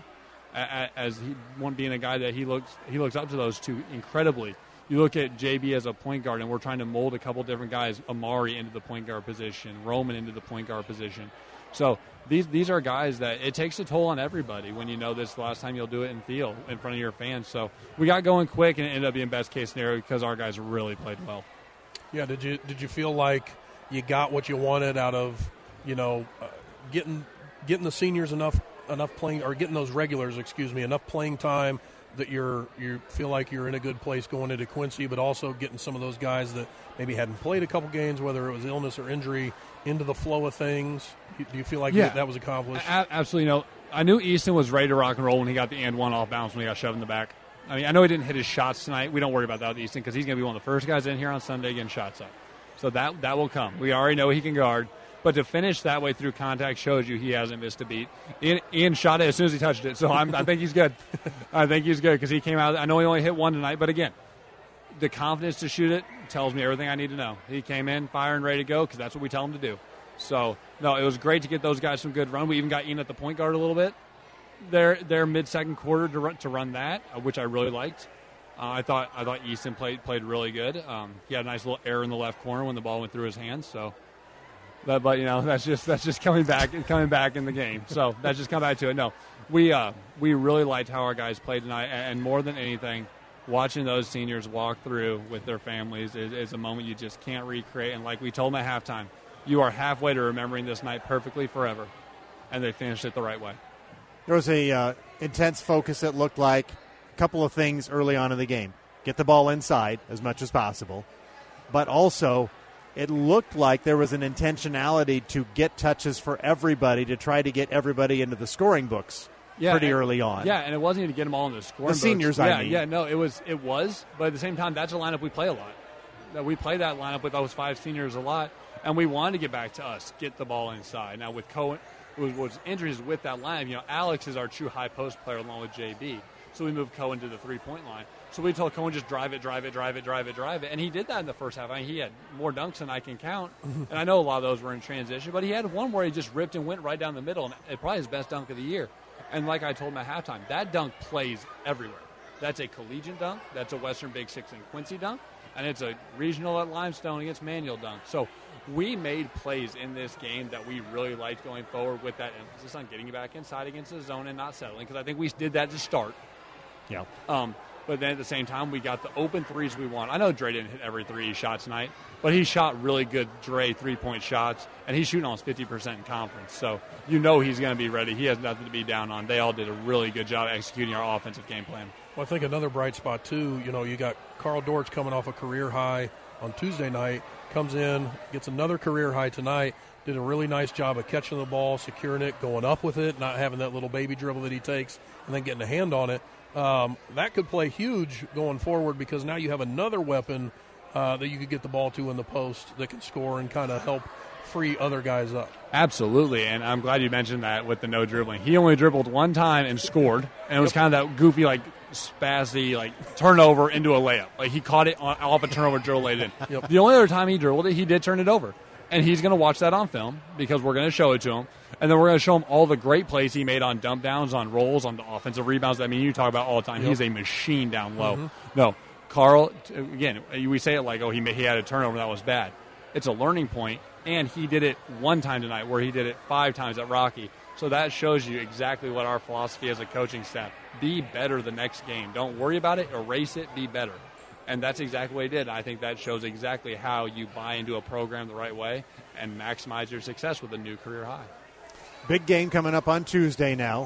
As he one being a guy that he looks he looks up to those two incredibly. You look at J B as a point guard, and we're trying to mold a couple different guys, Amari into the point guard position, Roman into the point guard position. So these these are guys that it takes a toll on everybody when you know this is the last time you'll do it in field in front of your fans. So we got going quick, and it ended up being best case scenario because our guys really played well. Yeah, did you did you feel like you got what you wanted out of, you know, uh, getting getting the seniors enough enough playing or getting those regulars, excuse me, enough playing time that you're you feel like you're in a good place going into Quincy, but also getting some of those guys that maybe hadn't played a couple games, whether it was illness or injury, into the flow of things? Do you feel like yeah. that was accomplished? A- absolutely. You know, I knew Easton was ready to rock and roll when he got the and one off bounce when he got shoved in the back. I mean, I know he didn't hit his shots tonight. We don't worry about that with Easton because he's going to be one of the first guys in here on Sunday getting shots up. So that that will come. We already know he can guard. But to finish that way through contact shows you he hasn't missed a beat. Ian, Ian shot it as soon as he touched it, so I'm, I think he's good. I think he's good because he came out. I know he only hit one tonight, but again, the confidence to shoot it tells me everything I need to know. He came in firing, ready to go because that's what we tell him to do. So, no, it was great to get those guys some good run. We even got Ian at the point guard a little bit. Their their mid-second quarter to run, to run that, which I really liked. Uh, I thought I thought Easton played played really good. Um, he had a nice little error in the left corner when the ball went through his hands, so. But, but you know that's just that's just coming back coming back in the game. So that's just coming back to it. No, we uh, we really liked how our guys played tonight, and more than anything, watching those seniors walk through with their families is, is a moment you just can't recreate. And like we told them at halftime, you are halfway to remembering this night perfectly forever, and they finished it the right way. There was a uh, intense focus. It looked like a couple of things early on in the game: get the ball inside as much as possible, but also. It looked like there was an intentionality to get touches for everybody to try to get everybody into the scoring books yeah, pretty and, early on. Yeah, and it wasn't even to get them all in the scoring the books. seniors, yeah, I mean. Yeah, no, it was, it was. But at the same time, that's a lineup we play a lot. We play that lineup with those five seniors a lot, and we wanted to get back to us, get the ball inside. Now, with Cohen, what was interesting with that lineup, you know, Alex is our true high post player along with J B. So we moved Cohen to the three-point line. So we told Cohen just drive it, drive it, drive it, drive it, drive it. And he did that in the first half. I mean, he had more dunks than I can count. And I know a lot of those were in transition. But he had one where he just ripped and went right down the middle. And it probably his best dunk of the year. And like I told him at halftime, that dunk plays everywhere. That's a collegiate dunk. That's a Western Big Six and Quincy dunk. And it's a regional at Limestone against Manual dunk. So we made plays in this game that we really liked going forward with that emphasis on getting back inside against the zone and not settling. Because I think we did that to start. Yeah. Um, but then at the same time, we got the open threes we want. I know Dre didn't hit every three he shot tonight, but he shot really good Dre three-point shots, and he's shooting almost fifty percent in conference. So you know he's going to be ready. He has nothing to be down on. They all did a really good job executing our offensive game plan. Well, I think another bright spot, too, you know, you got Carl Dortch coming off a career high on Tuesday night, comes in, gets another career high tonight, did a really nice job of catching the ball, securing it, going up with it, not having that little baby dribble that he takes, and then getting a hand on it. Um, that could play huge going forward because now you have another weapon uh, that you could get the ball to in the post that can score and kind of help free other guys up. Absolutely, and I'm glad you mentioned that with the no dribbling. He only dribbled one time and scored, and it was kind of that goofy, like, spazzy, like, turnover into a layup. Like, he caught it on, off a turnover, dribbled it in. Yep. The only other time he dribbled it, he did turn it over. And he's going to watch that on film because we're going to show it to him. And then we're going to show him all the great plays he made on dump downs, on rolls, on the offensive rebounds. I mean, you talk about all the time. Yep. He's a machine down low. Mm-hmm. No, Carl, again, we say it like, oh, he, he had a turnover, that was bad. It's a learning point, and he did it one time tonight where he did it five times at Rocky. So that shows you exactly what our philosophy as a coaching staff. Be better the next game. Don't worry about it. Erase it. Be better. And that's exactly what he did. I think that shows exactly how you buy into a program the right way and maximize your success with a new career high. Big game coming up on Tuesday now.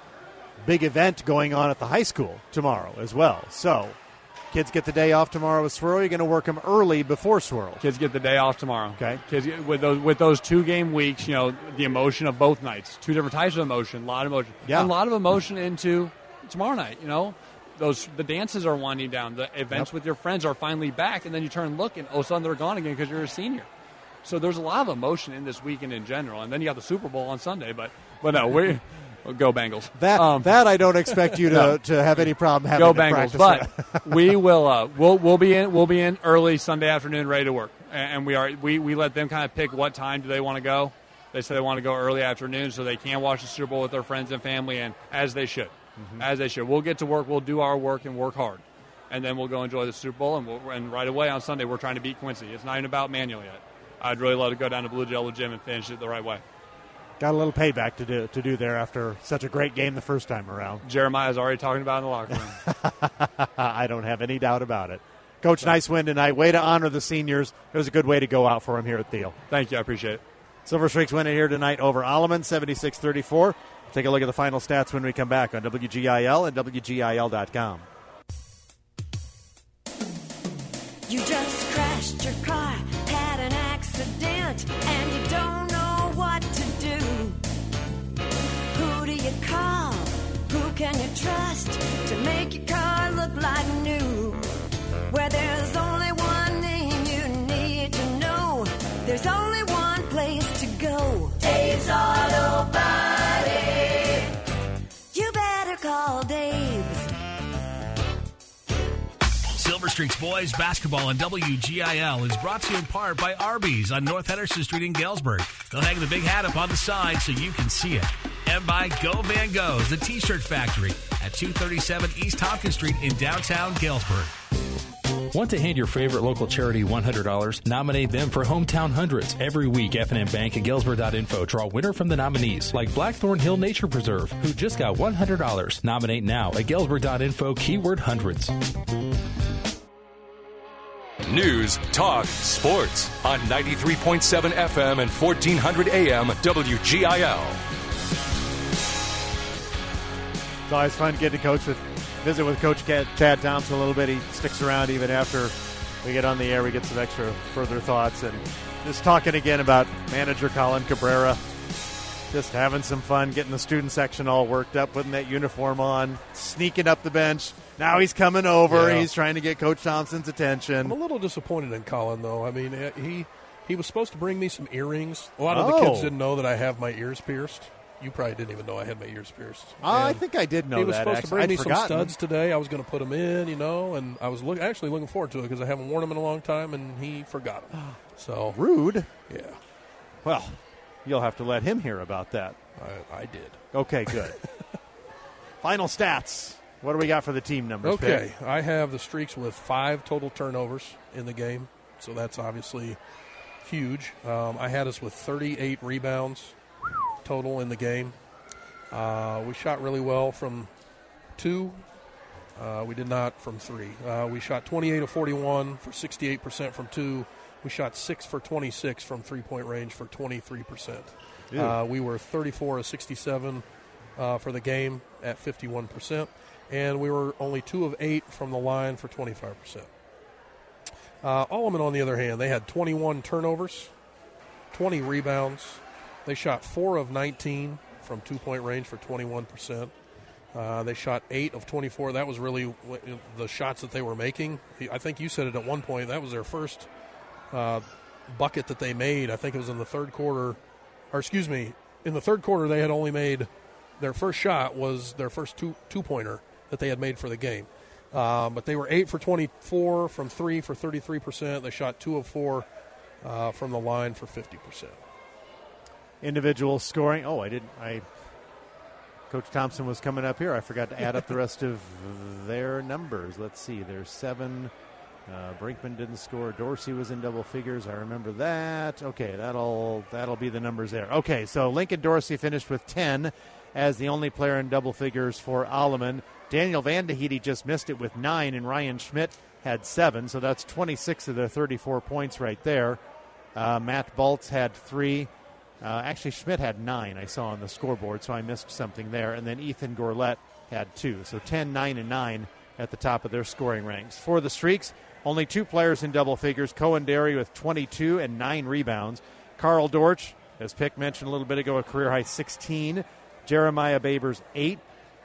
Big event going on at the high school tomorrow as well. So kids get the day off tomorrow with Swirl. You're going to work them early before Swirl. Kids get the day off tomorrow. Okay. Kids with those with those two game weeks, you know, the emotion of both nights. Two different types of emotion, a lot of emotion. Yeah. And a lot of emotion into tomorrow night, you know. Those the dances are winding down. The events yep. with your friends are finally back, and then you turn and look, and all of a sudden they're gone again because you're a senior. So there's a lot of emotion in this weekend in general, and then you got the Super Bowl on Sunday. But but no, we we'll go Bengals. That um, that I don't expect you to, no. to have any problem having go to Bengals. practice. But we will uh, we'll we'll be in we'll be in early Sunday afternoon, ready to work, and, and we are we we let them kind of pick what time do they want to go. They say they want to go early afternoon so they can watch the Super Bowl with their friends and family, and as they should. Mm-hmm. As they should. We'll get to work. We'll do our work and work hard. And then we'll go enjoy the Super Bowl. And, we'll, and right away on Sunday, we're trying to beat Quincy. It's not even about Manual yet. I'd really love to go down to Blue Jello Gym and finish it the right way. Got a little payback to do to do there after such a great game the first time around. Jeremiah's already talking about it in the locker room. I don't have any doubt about it. Coach, nice win tonight. Way to honor the seniors. It was a good way to go out for him here at Thiel. Thank you. I appreciate it. Silver Streaks winning here tonight over Alleman, seventy-six thirty-four. Take a look at the final stats when we come back on W G I L and W G I L dot com. You just crashed your car, had an accident, and you don't know what to do. Who do you call? Who can you trust to make your car look like new? Where there's only one name you need to know, there's only one place to go. Dave's Auto Body. You better call Dave's. Silver Streaks Boys Basketball on W G I L is brought to you in part by Arby's on North Henderson Street in Galesburg. They'll hang the big hat up on the side so you can see it. And by Go Van Go's, the T-shirt factory at two thirty-seven East Tompkins Street in downtown Galesburg. Want to hand your favorite local charity one hundred dollars? Nominate them for Hometown Hundreds. Every week, F and M Bank and Galesburg dot info draw a winner from the nominees, like Blackthorn Hill Nature Preserve, who just got one hundred dollars. Nominate now at Galesburg dot info, keyword hundreds. News, talk, sports on ninety-three point seven F M and fourteen hundred A M W G I L. It's always fun getting to coach with, visit with Coach Chad Thompson a little bit. He sticks around even after we get on the air. We get some extra further thoughts. And just talking again about manager Colin Cabrera. Just having some fun, getting the student section all worked up, putting that uniform on, sneaking up the bench. Now he's coming over. Yeah. He's trying to get Coach Thompson's attention. I'm a little disappointed in Colin, though. I mean, he he was supposed to bring me some earrings. A lot of Oh. the kids didn't know that I have my ears pierced. You probably didn't even know I had my ears pierced. Uh, I And think I did know He was that, supposed actually. to bring I'd me forgotten. some studs today. I was going to put them in, you know, and I was look, actually looking forward to it because I haven't worn them in a long time, and he forgot them. So Rude. Yeah. Well, you'll have to let him hear about that. I, I did. Okay, good. Final stats. What do we got for the team numbers? Okay, Pitt? I have the Streaks with five total turnovers in the game, so that's obviously huge. Um, I had us with thirty-eight rebounds total in the game. Uh, we shot really well from two. Uh, we did not from three. Uh, we shot twenty-eight of forty-one for sixty-eight percent from two. We shot six for twenty-six from three-point range for twenty-three percent. Uh, we were thirty-four of sixty-seven uh, for the game at fifty-one percent. And we were only two of eight from the line for twenty-five percent. Uh, Alleman, on the other hand, they had twenty-one turnovers, twenty rebounds. They shot four of nineteen from two-point range for twenty-one percent. Uh, they shot eight of twenty-four. That was really w- the shots that they were making. I think you said it at one point. That was their first uh, bucket that they made. I think it was in the third quarter. Or excuse me, in the third quarter they had only made their first shot was their first two, two-pointer that they had made for the game. Um, but they were eight for twenty-four from three for thirty-three percent. They shot two of four uh, from the line for fifty percent. Individual scoring. Oh, I didn't. I Coach Thompson was coming up here. I forgot to add up the rest of their numbers. Let's see. There's seven. Uh, Brinkman didn't score. Dorsey was in double figures. I remember that. Okay, that'll that'll be the numbers there. Okay, so Lincoln Dorsey finished with ten as the only player in double figures for Alleman. Daniel Vandehede just missed it with nine, and Ryan Schmidt had seven, so that's twenty-six of their thirty-four points right there. Uh, Matt Baltz had three. Uh, actually, Schmidt had nine, I saw on the scoreboard, so I missed something there. And then Ethan Gourlette had two. So ten, nine, and nine at the top of their scoring ranks. For the Streaks, only two players in double figures. Cohen Derry with twenty-two and nine rebounds. Carl Dortch, as Pick mentioned a little bit ago, a career-high sixteen. Jeremiah Babers, eight.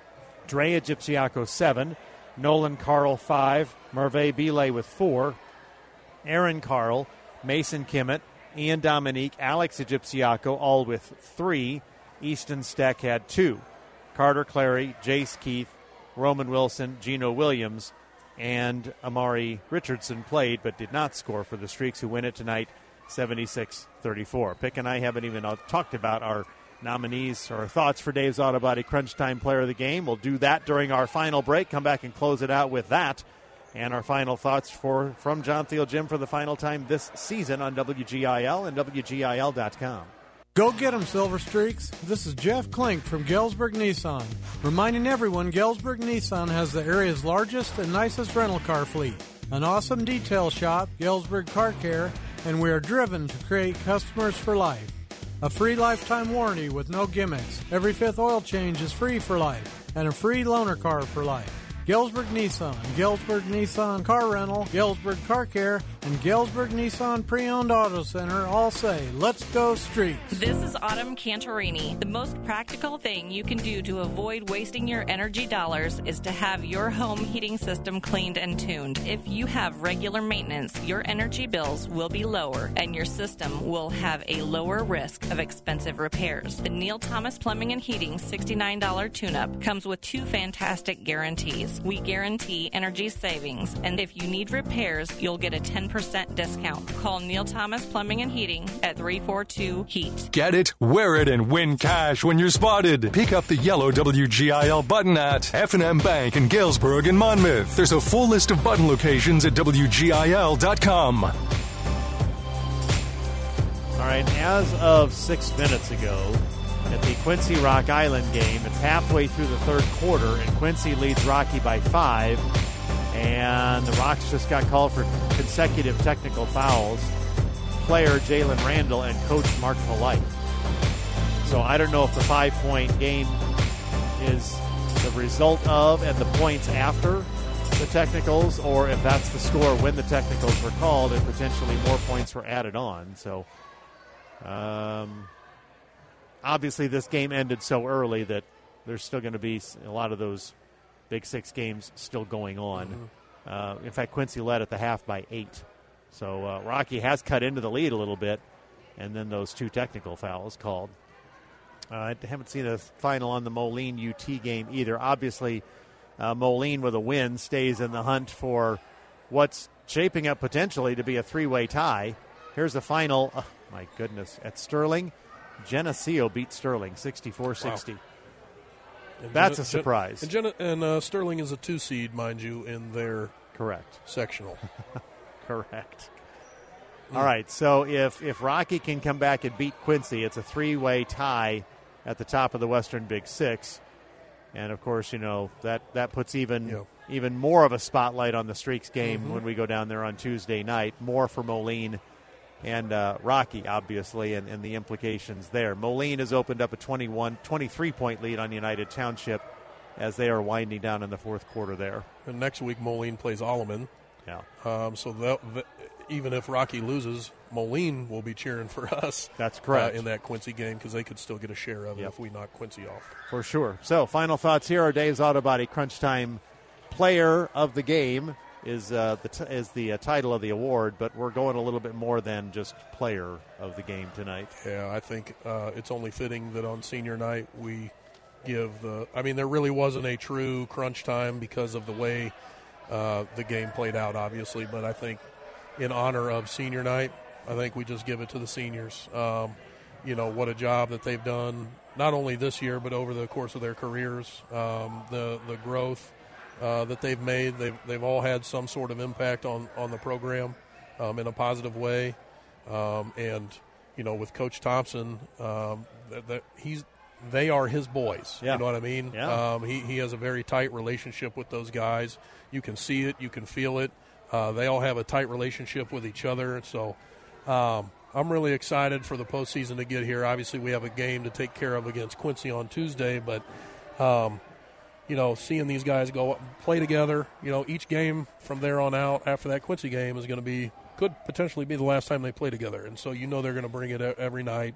Drea Gypsiaco, seven. Nolan Carl, five. Merve Belay with four. Aaron Carl, Mason Kimmett, Ian Dominique, Alex Egyptiaco, all with three. Easton Steck had two. Carter Clary, Jace Keith, Roman Wilson, Gino Williams, and Amari Richardson played but did not score for the Streaks, who win it tonight seventy-six thirty-four. Pick and I haven't even uh, talked about our nominees or thoughts for Dave's Auto Body Crunch Time Player of the Game. We'll do that during our final break. Come back and close it out with that. And our final thoughts for from John Thiel Gym for the final time this season on W G I L and W G I L dot com. Go get 'em, Silver Streaks. This is Jeff Klink from Galesburg Nissan. Reminding everyone, Galesburg Nissan has the area's largest and nicest rental car fleet. An awesome detail shop, Galesburg Car Care, and we are driven to create customers for life. A free lifetime warranty with no gimmicks. Every fifth oil change is free for life. And a free loaner car for life. Galesburg Nissan, Galesburg Nissan Car Rental, Galesburg Car Care, and Galesburg Nissan Pre-Owned Auto Center all say, let's go Streaks. This is Autumn Cantorini. The most practical thing you can do to avoid wasting your energy dollars is to have your home heating system cleaned and tuned. If you have regular maintenance, your energy bills will be lower and your system will have a lower risk of expensive repairs. The Neil Thomas Plumbing and Heating sixty-nine dollars tune-up comes with two fantastic guarantees. We guarantee energy savings, and if you need repairs, you'll get a ten percent discount. Call Neil Thomas Plumbing and Heating at three four two HEAT. Get it, wear it, and win cash when you're spotted. Pick up the yellow W G I L button at F and M Bank in Galesburg and Monmouth. There's a full list of button locations at W G I L dot com. All right, as of six minutes ago, at the Quincy Rock Island game, it's halfway through the third quarter, and Quincy leads Rocky by five. And the Rocks just got called for consecutive technical fouls. Player Jalen Randall and Coach Mark Polite. So I don't know if the five-point game is the result of and the points after the technicals, or if that's the score when the technicals were called and potentially more points were added on. So, um... obviously, this game ended so early that there's still going to be a lot of those Big Six games still going on. Mm-hmm. Uh, in fact, Quincy led at the half by eight. So uh, Rocky has cut into the lead a little bit, and then those two technical fouls called. Uh, I haven't seen a final on the Moline U T game either. Obviously, uh, Moline with a win stays in the hunt for what's shaping up potentially to be a three-way tie. Here's the final. Oh, my goodness. At Sterling, Geneseo beat Sterling sixty-four sixty. Wow. That's Gen- a surprise. And, Gen- and uh, Sterling is a two seed, mind you, in their correct sectional. Correct. Mm. All right, so if, if Rocky can come back and beat Quincy, it's a three-way tie at the top of the Western Big Six. And, of course, you know, that, that puts even yeah. even more of a spotlight on the Streaks game mm-hmm. when we go down there on Tuesday night. More for Moline and uh, Rocky, obviously, and, and the implications there. Moline has opened up a twenty-one, twenty-three-point lead on United Township as they are winding down in the fourth quarter there. And next week, Moline plays Alleman. Yeah. Um, so that, that, even if Rocky loses, Moline will be cheering for us. That's correct. Uh, in that Quincy game, because they could still get a share of it Yep. if we knock Quincy off. For sure. So, final thoughts here. Our Dave's Auto Body Crunch Time Player of the Game is uh, the t- is the uh, title of the award, but we're going a little bit more than just player of the game tonight. Yeah, I think uh, it's only fitting that on senior night we give the – I mean, there really wasn't a true crunch time because of the way uh, the game played out, obviously, but I think in honor of senior night, I think we just give it to the seniors. Um, you know, what a job that they've done, not only this year but over the course of their careers, um, the, the growth – Uh, that they've made. They've, they've all had some sort of impact on, on the program um, in a positive way. Um, and, you know, with Coach Thompson, um, that, that he's they are his boys. Yeah. You know what I mean? Yeah. Um, he, he has a very tight relationship with those guys. You can see it. You can feel it. Uh, they all have a tight relationship with each other. So um, I'm really excited for the postseason to get here. Obviously, we have a game to take care of against Quincy on Tuesday, but um, – you know, seeing these guys go play together, you know, each game from there on out after that Quincy game is going to be, could potentially be the last time they play together. And so you know they're going to bring it every night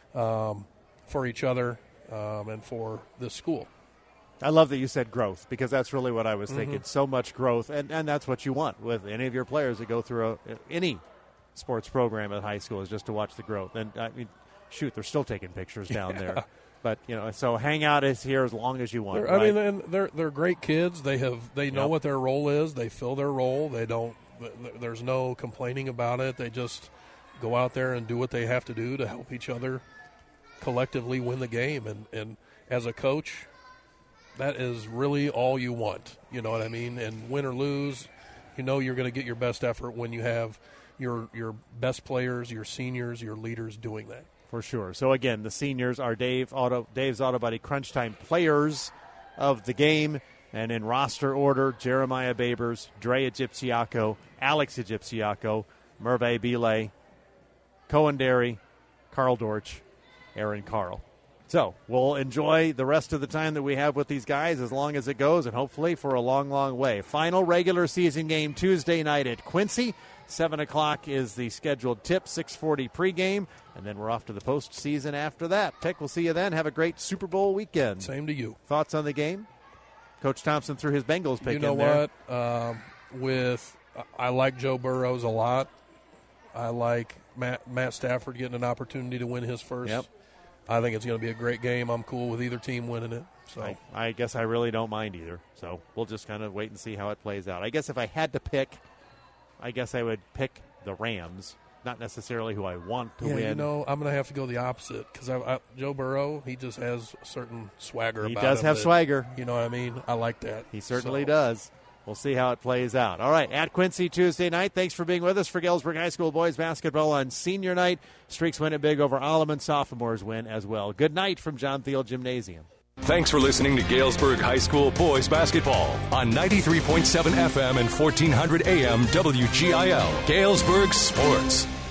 um, for each other um, and for this school. I love that you said growth, because that's really what I was thinking. Mhm. So much growth, and, and that's what you want with any of your players that go through a, any sports program at high school, is just to watch the growth. And, I mean, shoot, they're still taking pictures down Yeah. there. But, you know, so hang out is here as long as you want. They're, Right? I mean, and they're they're great kids. They have they know Yep. what their role is. They fill their role. They don't. th- There's no complaining about it. They just go out there and do what they have to do to help each other collectively win the game. And and as a coach, that is really all you want. You know what I mean? And win or lose, you know you're going to get your best effort when you have your your best players, your seniors, your leaders doing that. For sure. So, again, the seniors are Dave Auto, Dave's Auto Body Crunch Time Players of the Game. And in roster order, Jeremiah Babers, Dre Egyptiaco, Alex Egyptiaco, Merve Belay, Cohen Derry, Carl Dortch, Aaron Carl. So we'll enjoy the rest of the time that we have with these guys as long as it goes, and hopefully for a long, long way. Final regular season game Tuesday night at Quincy. seven o'clock is the scheduled tip, six forty pregame, and then we're off to the postseason after that. Tech, we'll see you then. Have a great Super Bowl weekend. Same to you. Thoughts on the game? Coach Thompson threw his Bengals pick You know in there. what? Um, with I like Joe Burrows a lot. I like Matt, Matt Stafford getting an opportunity to win his first. Yep. I think it's going to be a great game. I'm cool with either team winning it. So I, I guess I really don't mind either. So we'll just kind of wait and see how it plays out. I guess if I had to pick, I guess I would pick the Rams. Not necessarily who I want to yeah, win. you know, I'm going to have to go the opposite because I, I, Joe Burrow, he just has a certain swagger He about does him have that- swagger. You know what I mean? I like that. He certainly So, does. We'll see how it plays out. All right, at Quincy Tuesday night. Thanks for being with us for Galesburg High School boys basketball on senior night. Streaks win it big over Alleman. Sophomores win as well. Good night from John Thiel Gymnasium. Thanks for listening to Galesburg High School boys basketball on ninety-three point seven F M and fourteen hundred A M W G I L. Galesburg Sports.